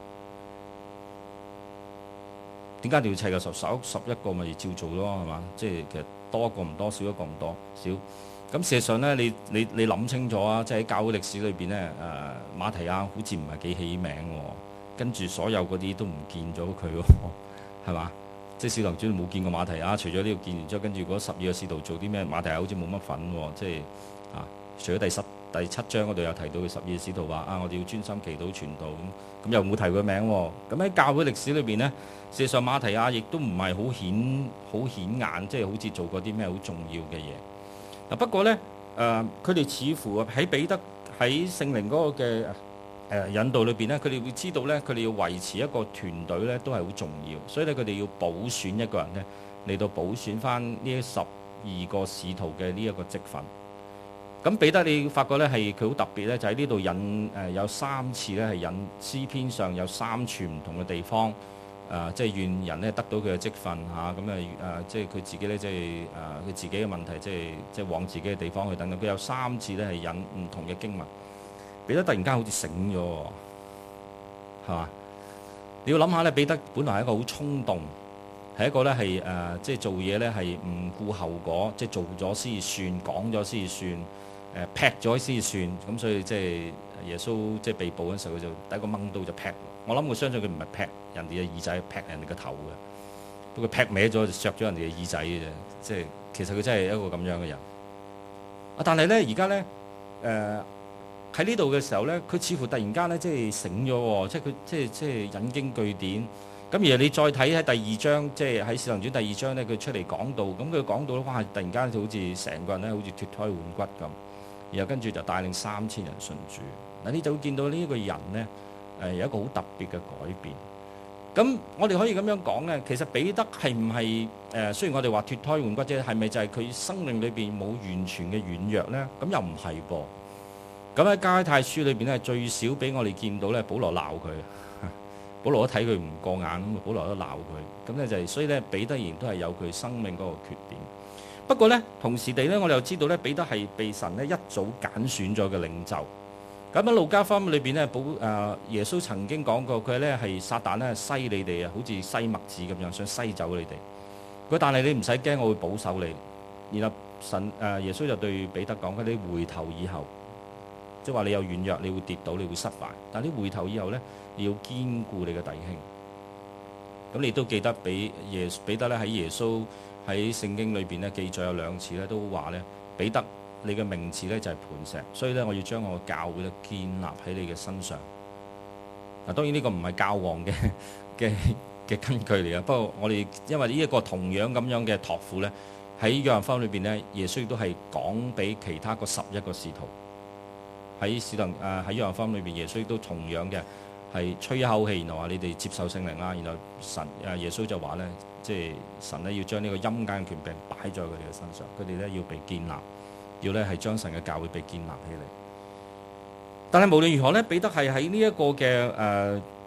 點解一定要砌夠數？十十一個咪照做咯，係嘛？即係其實多一個唔多，少一個唔多少。咁事實上咧，你你你諗清楚啊！即係喺教會歷史裏邊咧，誒馬提亞好似唔係幾起名喎，跟住所有嗰啲都唔見咗佢喎，係嘛？即係使徒行傳冇見過馬提亞，除咗呢個見完之後，跟住嗰十二個使徒做啲咩？馬提亞好似冇乜份喎，即係啊！除咗第十第七章嗰度有提到佢十二個使徒話啊，我哋要專心祈禱傳道咁，咁又冇提佢名喎。咁喺教會歷史裏邊呢，事實上馬提亞亦都唔係好顯好顯眼，即係好似做過啲咩好重要嘅嘢。嗱，不過呢，誒佢哋似乎喺彼得喺聖靈嗰個嘅誒引導裏邊呢，佢哋會知道呢，佢哋要維持一個團隊呢都係好重要，所以咧佢哋要補選一個人呢嚟到補選翻呢十二個使徒嘅呢一個職分。咁彼得你發覺咧係佢好特別咧，就喺呢度引誒有三次咧係引詩篇上有三處唔同嘅地方，誒、呃、即係願人咧得到佢嘅職分嚇，咁啊誒即係佢自己咧即係誒佢自己嘅問題，即係即係往自己嘅地方去等等。佢有三次咧係引唔同嘅經文，彼得突然間好似醒咗喎，係嘛？你要諗下咧，彼得本來係一個好衝動，係一個咧係誒即係做嘢咧係唔顧後果，即係做咗先算，講咗先算。誒劈咗先算，咁所以即係耶穌即係被捕嗰時候，佢就第一個掹刀就劈。我諗我相信佢唔係劈人哋嘅耳仔，劈人哋個頭嘅。不過劈歪咗就削咗人哋嘅耳仔嘅啫。即係其實佢真係一個咁樣嘅人。啊，但係咧而家咧誒喺呢度嘅時候咧，佢似乎突然間咧即係醒咗喎，即係佢即係即係引經據典。咁而你再睇喺第二章，即係喺《使徒行傳》第二章咧，佢出嚟講道，咁佢講到咧，哇！突然間就好似成個人咧好似脱胎換骨咁。然後跟住就帶領三千人信主。嗱，你就會見到呢一個人呢，誒有一個好特別嘅改變。咁我哋可以咁樣講呢，其實彼得係唔係誒？雖然我哋話脱胎換骨啫，係咪就係佢生命裏邊冇完全嘅軟弱呢？咁又唔係噃。咁喺加拉太書裏邊咧，最少俾我哋見到咧，保羅鬧佢。保羅都睇佢唔過眼，咁保羅都鬧佢。咁咧就係，所以咧彼得仍然都係有佢生命嗰個缺點。不過咧，同時地咧，我哋又知道咧，彼得係被神咧一早揀選咗嘅領袖。咁喺路加福音裏邊咧，保誒耶穌曾經講過，佢咧係撒旦咧篩你哋啊，好似篩麥子咁樣，想篩走你哋。佢但係你唔使驚，我會保守你。然後神誒耶穌就對彼得講：佢你回頭以後，即係話你有軟弱，你會跌倒，你會失敗。但係你回頭以後咧，你要堅固你嘅弟兄。咁你都記得俾耶彼得咧喺耶穌喺聖經裏邊咧記載有兩次咧，都話咧彼得你嘅名字咧就係磐石，所以咧我要將我嘅教會咧建立喺你嘅身上。嗱，當然呢個唔係教皇嘅嘅嘅根據嚟嘅，不過我哋因為呢一個同樣咁樣嘅託付咧，喺約翰福音裏邊咧，耶穌亦都係講俾其他個十一個使徒。喺使徒誒喺約翰福音裏邊，耶穌亦都同樣嘅係吹一口氣，然後話你哋接受聖靈啦，然後神誒耶穌就話咧。即係神咧要將呢個陰間嘅權柄擺在佢哋嘅身上，佢哋咧要被建立，要咧係將神嘅教會被建立起嚟。但係無論如何咧，彼得係喺呢一個嘅誒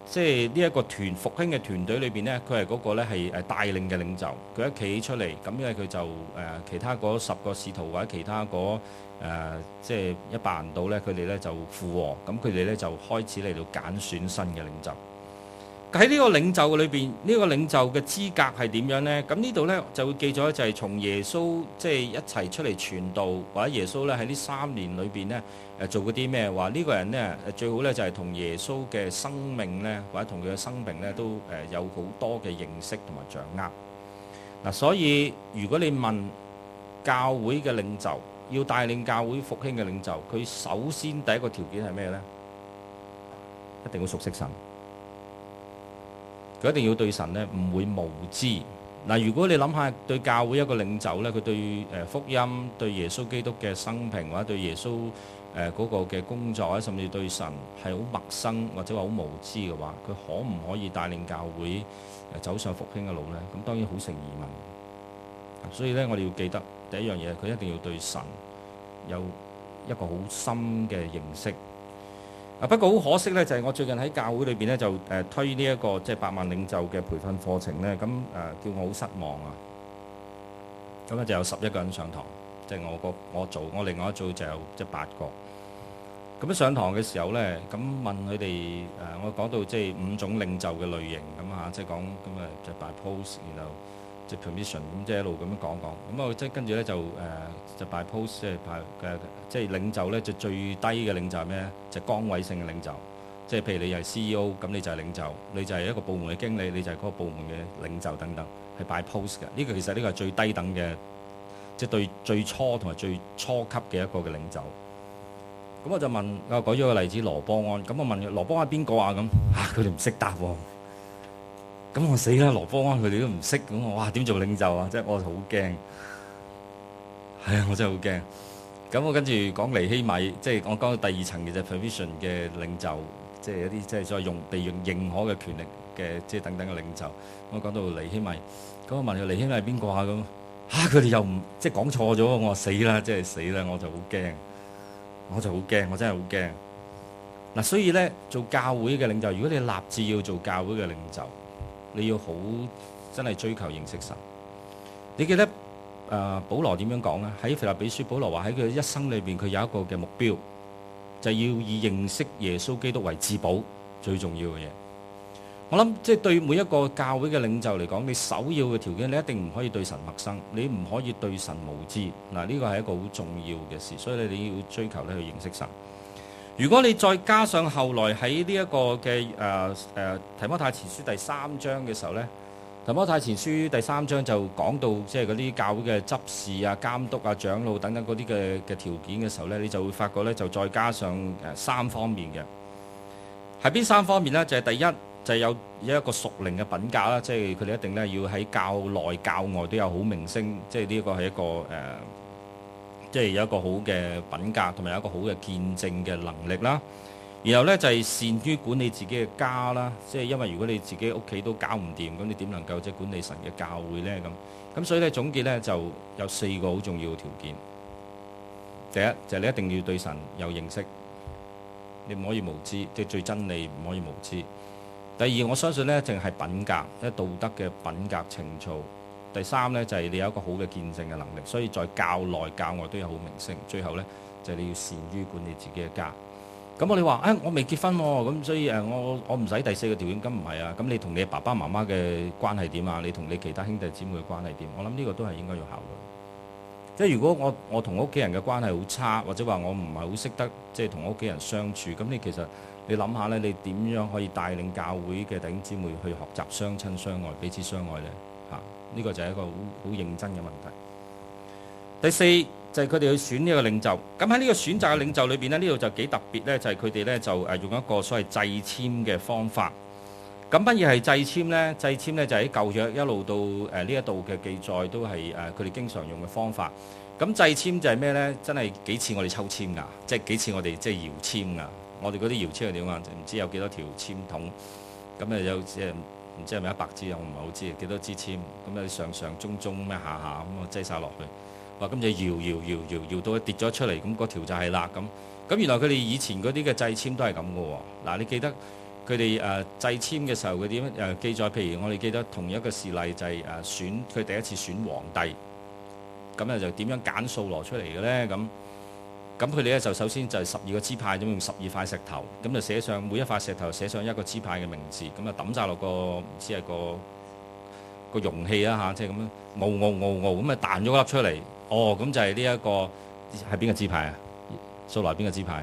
即係呢一個團復興嘅團隊裏邊呢，佢係嗰個咧係誒帶領嘅領袖。佢一企出嚟，咁因為佢就誒、呃、其他嗰十個使徒或者其他嗰、呃、即係一百人度呢，佢哋呢就附和，咁佢哋呢就開始嚟到揀選新嘅領袖。喺呢個領袖裏邊，呢、這個領袖嘅資格係點樣呢？咁呢度呢，就會記咗就係從耶穌即係一齊出嚟傳道，或者耶穌呢喺呢三年裏邊呢誒做嗰啲咩？話呢個人呢，最好呢就係同耶穌嘅生命呢，或者同佢嘅生命呢都誒有好多嘅認識同埋掌握。嗱，所以如果你問教會嘅領袖要帶領教會復興嘅領袖，佢首先第一個條件係咩呢？一定要熟悉神。佢一定要對神咧唔會無知。嗱，如果你諗下對教會一個領袖咧，佢對誒福音、對耶穌基督嘅生平或者對耶穌誒嗰個嘅工作，或者甚至對神係好陌生或者話好無知嘅話，佢可唔可以帶領教會誒走上復興嘅路呢？咁當然好成疑問。所以咧，我哋要記得第一樣嘢，佢一定要對神有一個好深嘅認識。啊！不過好可惜咧，就係、是、我最近喺教會裏邊咧，就誒、呃、推呢、這、一個即係百萬領袖嘅培訓課程咧，咁誒、呃、叫我好失望啊！咁咧就有十一個人上堂，即、就、係、是、我個我做，我另外一組就有即係八個。咁樣上堂嘅時候咧，咁問佢哋誒，我講到即係五種領袖嘅類型咁嚇，即係講咁誒就 by post，然後即係 permission，咁即係一路咁樣講講。咁啊即係跟住咧就誒。呃就 by post 即係派嘅，即係領袖咧就最低嘅領袖係咩咧？就係崗位性嘅領袖，即係譬如你係 C E O，咁你就係領袖，你就係一個部門嘅經理，你就係嗰個部門嘅領袖等等，係 by post 嘅。呢個其實呢個係最低等嘅，即係對最初同埋最初級嘅一個嘅領袖。咁我就問，我舉咗個例子羅波安，咁我問羅波安係邊個啊？咁啊佢哋唔識答喎。咁我死啦！羅波安佢哋都唔識，咁我哇點做領袖啊？即係我好驚。係啊，我真係好驚。咁我跟住講尼希米，即係我講到第二層嘅就 provision 嘅領袖，即係一啲即係再用被認認可嘅權力嘅，即係等等嘅領袖。我講到尼希米，咁我問佢尼希米係邊個啊？咁嚇佢哋又唔即係講錯咗，我話死啦，即係死啦，我就好驚，我就好驚，我真係好驚。嗱，所以咧做教會嘅領袖，如果你立志要做教會嘅領袖，你要好真係追求認識神。你記得？誒、呃，保羅點樣講呢？喺腓立比書，保羅話喺佢一生裏邊，佢有一個嘅目標，就係、要以認識耶穌基督為至寶，最重要嘅嘢。我諗即係對每一個教會嘅領袖嚟講，你首要嘅條件，你一定唔可以對神陌生，你唔可以對神無知。嗱，呢個係一個好重要嘅事，所以咧你要追求咧去認識神。如果你再加上後來喺呢一個嘅誒誒提摩太前書第三章嘅時候呢。提摩太前書第三章就講到即係嗰啲教會嘅執事啊、監督啊、長老等等嗰啲嘅嘅條件嘅時候呢，你就會發覺呢，就再加上誒三方面嘅。係邊三方面呢？就係、是、第一就係、是、有有一個屬靈嘅品格啦，即係佢哋一定呢要喺教內教外都有好名聲，即係呢個係一個誒，即、呃、係、就是、有一個好嘅品格同埋有一個好嘅見證嘅能力啦。然後咧就係善於管理自己嘅家啦，即係因為如果你自己屋企都搞唔掂，咁你點能夠即係管理神嘅教會呢？咁咁所以咧總結咧就有四個好重要嘅條件。第一就係你一定要對神有認識，你唔可以無知，即係最真理唔可以無知。第二我相信咧淨係品格，即係道德嘅品格情操。第三咧就係你有一個好嘅見證嘅能力，所以在教內教外都有好名聲。最後咧就係你要善於管理自己嘅家。咁我哋話誒，我未結婚喎，咁所以誒，我我唔使第四個條件，咁唔係啊。咁你同你爸爸媽媽嘅關係點啊？你同你其他兄弟姊妹嘅關係點？我諗呢個都係應該要考慮。即係如果我我同屋企人嘅關係好差，或者話我唔係好識得即係同屋企人相處，咁你其實你諗下咧，你點樣可以帶領教會嘅弟兄姊妹去學習相親相愛、彼此相愛咧？嚇，呢個就係一個好好認真嘅問題。第四。就係佢哋去選呢個領袖，咁喺呢個選擇嘅領袖裏邊呢，呢度就幾特別呢，就係佢哋呢，就誒用一個所謂祭籤嘅方法。咁乜嘢係祭籤呢？祭籤呢，就喺舊約一路到誒呢一度嘅記載都係誒佢哋經常用嘅方法。咁祭籤就係咩呢？真係幾似我哋抽籤㗎，即係幾似我哋即係搖籤㗎。我哋嗰啲搖籤係點啊？唔知有幾多條籤筒，咁誒有即係唔知係咪一百支啊？我唔係好知幾多支籤。咁有上上中中咩下下咁啊擠晒落去。話咁就搖搖搖搖搖到跌咗出嚟，咁嗰條就係啦咁。咁原來佢哋以前嗰啲嘅祭籤都係咁嘅喎。嗱，你記得佢哋誒祭籤嘅時候，佢點誒記載？譬如我哋記得同一個事例就係誒選佢第一次選皇帝，咁咧就點樣揀掃羅出嚟嘅咧？咁咁佢哋咧就首先就係十二個支派，咁用十二塊石頭，咁就寫上每一塊石頭寫上一個支派嘅名字，咁啊抌晒落個唔知係個個容器啊嚇，即係咁樣熬熬熬熬咁啊彈咗粒出嚟。哦，咁就係呢一個係邊個支派啊？掃羅邊個支派？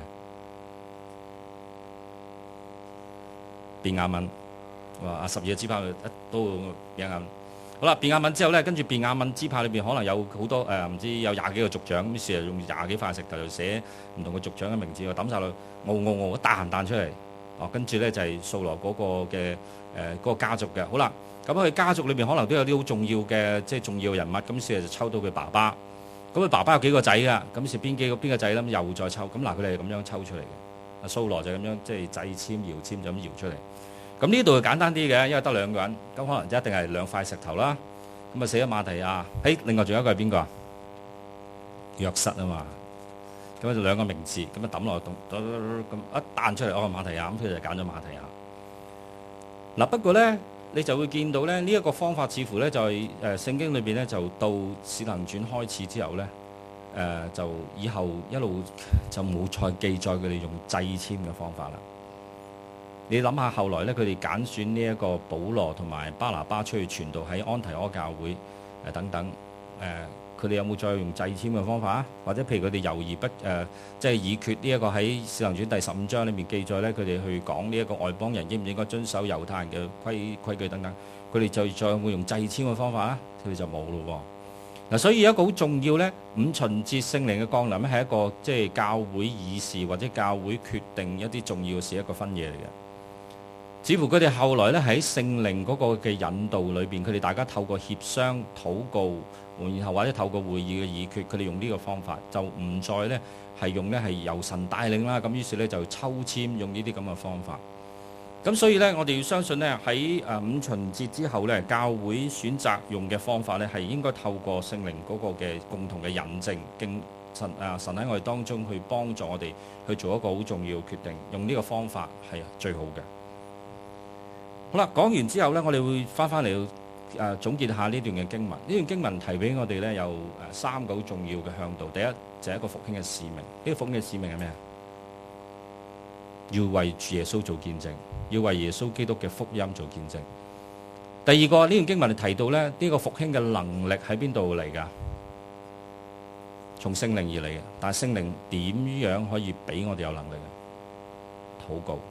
便雅憫，哇！啊十二個支派一都便雅憫。好啦，便雅憫之後咧，跟住便雅憫支派裏邊可能有好多誒，唔、呃、知有廿幾個族長，於是就用廿幾塊石頭就寫唔同嘅族長嘅名字，我抌晒落，熬熬熬一彈彈出嚟。哦，跟住咧就係掃羅嗰個嘅誒嗰個家族嘅。好啦，咁佢家族裏邊可能都有啲好重要嘅即係重要人物，咁於是就抽到佢爸爸。咁佢爸爸有幾個仔㗎？咁於是邊幾個邊個仔咧？又再抽。咁嗱，佢哋係咁樣抽出嚟嘅。阿掃羅就咁樣即係祭籤搖籤就咁搖出嚟。咁呢度就簡單啲嘅，因為得兩個人，咁可能一定係兩塊石頭啦。咁啊寫咗馬提亞，誒另外仲有一個係邊個啊？約瑟啊嘛。咁就兩個名字，咁啊抌落去，咁一彈出嚟，哦馬提亞，咁佢就揀咗馬提亞。嗱不過咧，你就會見到咧，呢一個方法似乎咧就係誒聖經裏邊咧，就到使徒行傳開始之後咧，誒就以後一路就冇再記載佢哋用祭籤嘅方法啦。你諗下，後來咧，佢哋揀選呢一個保羅同埋巴拿巴出去傳道喺安提阿教會誒等等誒，佢哋有冇再用祭籤嘅方法啊？或者譬如佢哋猶豫不誒，即係以決呢一個喺使徒行傳第十五章裏面記載咧，佢哋去講呢一個外邦人應唔應該遵守猶太人嘅規規矩等等，佢哋就再會用祭籤嘅方法啊？佢哋就冇咯喎。嗱，所以有一個好重要咧，五旬節聖靈嘅降臨咧，係一個即係教會議事或者教會決定一啲重要嘅事一個分野嚟嘅。似乎佢哋後來咧喺聖靈嗰個嘅引導裏邊，佢哋大家透過協商、禱告，然後或者透過會議嘅議決，佢哋用呢個方法，就唔再咧係用咧係由神帶領啦。咁於是咧就抽籤用呢啲咁嘅方法。咁所以咧，我哋要相信咧喺誒五旬節之後咧，教會選擇用嘅方法咧係應該透過聖靈嗰個嘅共同嘅印證，經神啊神喺我哋當中去幫助我哋去做一個好重要嘅決定，用呢個方法係最好嘅。好啦，講完之後呢，我哋會翻翻嚟誒總結下呢段嘅經文。呢段經文提俾我哋呢，有誒三個好重要嘅向導。第一就係一個復興嘅使命。呢個復興嘅使命係咩啊？要為耶穌做見證，要為耶穌基督嘅福音做見證。第二個呢段經文提到呢，呢個復興嘅能力喺邊度嚟㗎？從聖靈而嚟嘅。但係聖靈點樣可以俾我哋有能力嘅？禱告。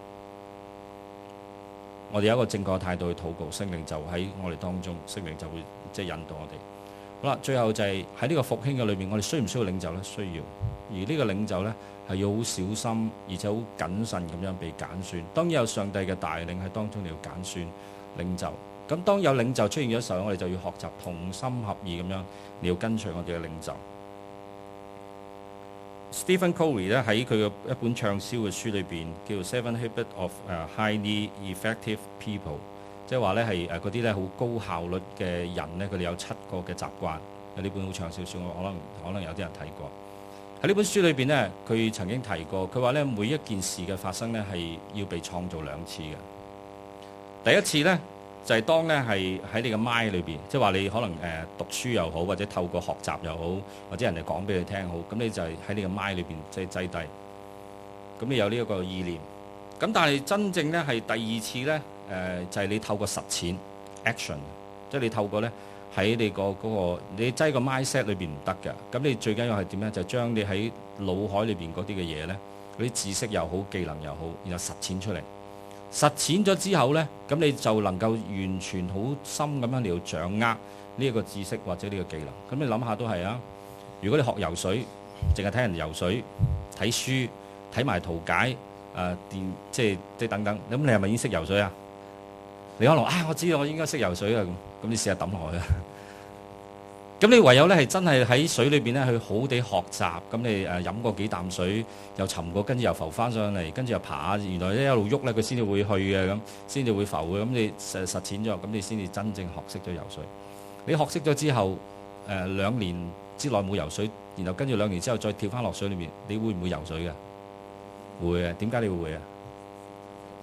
我哋有一個正確嘅態度去禱告，聖靈就喺我哋當中，聖靈就會即係引導我哋。好啦，最後就係喺呢個復興嘅裏面，我哋需唔需要領袖呢？需要。而呢個領袖呢，係要好小心，而且好謹慎咁樣被揀選。當然有上帝嘅帶領喺當中，你要揀選領袖。咁當有領袖出現咗時候，我哋就要學習同心合意咁樣，你要跟隨我哋嘅領袖。Stephen Covey 咧喺佢嘅一本暢銷嘅書裏邊，叫做《Seven Habits of Highly Effective People》，即係話咧係誒嗰啲咧好高效率嘅人咧，佢哋有七個嘅習慣。有呢本好暢銷書，我可能可能有啲人睇過。喺呢本書裏邊咧，佢曾經提過，佢話咧每一件事嘅發生咧係要被創造兩次嘅。第一次咧就係、是、當咧係喺你嘅 mind 裏邊，即係話你可能誒、呃、讀書又好，或者透過學習又好，或者人哋講俾你聽好，咁你就係喺你嘅 mind 裏邊即係擠低。咁你有呢一個意念。咁但係真正咧係第二次咧誒、呃、就係、是、你透過實踐 action， 即係你透過咧喺你個嗰個你擠個 mindset 裏邊唔得嘅。咁你最緊要係點咧？就將你喺腦海裏邊嗰啲嘅嘢咧，嗰啲知識又好，技能又好，然後實踐出嚟。實踐咗之後呢，咁你就能夠完全好深咁樣嚟到掌握呢一個知識或者呢個技能。咁你諗下都係啊！如果你學游水，淨係睇人游水、睇書、睇埋圖解、誒、呃、電，即係即係等等，咁你係咪已經識游水啊？你可能啊，我知道我應該識游水啊，咁咁你試下抌落去啊！咁你唯有咧係真係喺水裏邊咧去好地學習，咁你誒飲過幾啖水，又沉過，跟住又浮翻上嚟，跟住又爬下，原來咧一路喐咧佢先至會去嘅，咁先至會浮嘅。咁你實實踐咗，咁你先至真正學識咗游水。你學識咗之後，誒、呃、兩年之內冇游水，然後跟住兩年之後再跳翻落水裏面，你會唔會游水嘅？會嘅。點解你會啊？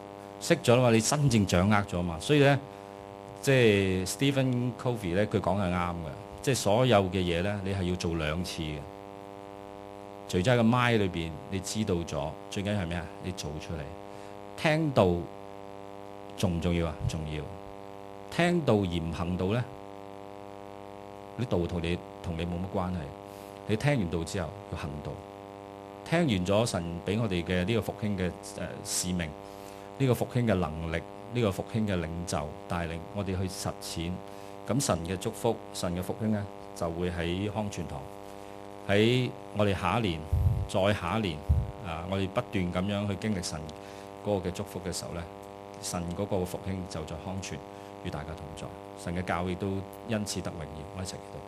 識咗啦嘛，你真正掌握咗嘛。所以咧，即係 Stephen Covey 咧，佢講係啱嘅，即係所有嘅嘢咧，你係要做兩次嘅。除咗喺個 mind 裏邊，你知道咗，最緊要係咩啊？你做出嚟。聽到重唔重要啊？重要。聽到而唔行到咧，啲道同你同你冇乜關係。你聽完道之後要行道。聽完咗神俾我哋嘅呢個復興嘅誒使命，呢個復興嘅能力，呢個復興嘅領袖帶領我哋去實踐。咁神嘅祝福、神嘅復興咧，就會喺康全堂。喺我哋下一年、再下一年啊，我哋不斷咁樣去經歷神嗰個嘅祝福嘅時候呢，神嗰個復興就在康全與大家同在，神嘅教會都因此得榮耀。我一齊祈禱。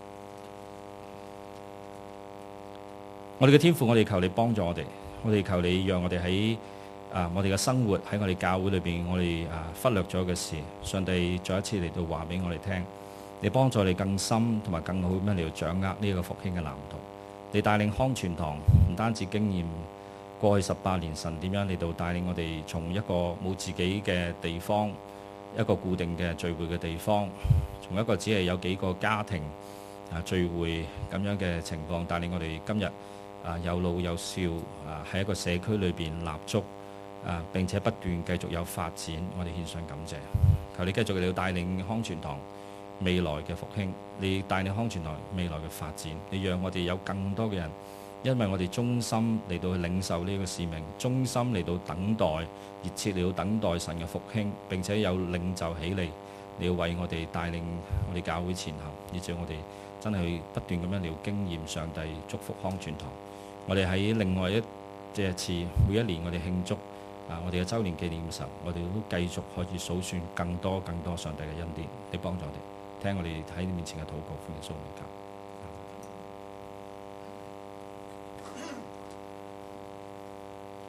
我哋嘅天父，我哋求你幫助我哋，我哋求你讓我哋喺啊我哋嘅生活喺我哋教會裏邊，我哋啊忽略咗嘅事，上帝再一次嚟到話俾我哋聽。你幫助你更深同埋更好咁樣嚟到掌握呢一個復興嘅藍圖。你帶領康全堂唔單止經驗過去十八年神點樣嚟到帶領我哋從一個冇自己嘅地方，一個固定嘅聚會嘅地方，從一個只係有幾個家庭啊聚會咁樣嘅情況，帶領我哋今日啊有老有少啊喺一個社區裏邊立足啊，並且不斷繼續有發展。我哋獻上感謝，求你繼續嚟到帶領康全堂未來嘅復興，你帶領康全堂未來嘅發展，你讓我哋有更多嘅人，因為我哋忠心嚟到去領受呢個使命，忠心嚟到等待，熱切嚟到等待神嘅復興，並且有領袖起嚟，你要為我哋帶領我哋教會前行，以至我哋真係不斷咁樣嚟到經驗上帝祝福康全堂。我哋喺另外一即係次每一年我哋慶祝啊我哋嘅週年紀念嘅時候，我哋都繼續可以數算更多更多上帝嘅恩典，你幫助我哋。聽我哋喺你面前嘅禱告，歡迎蘇明教。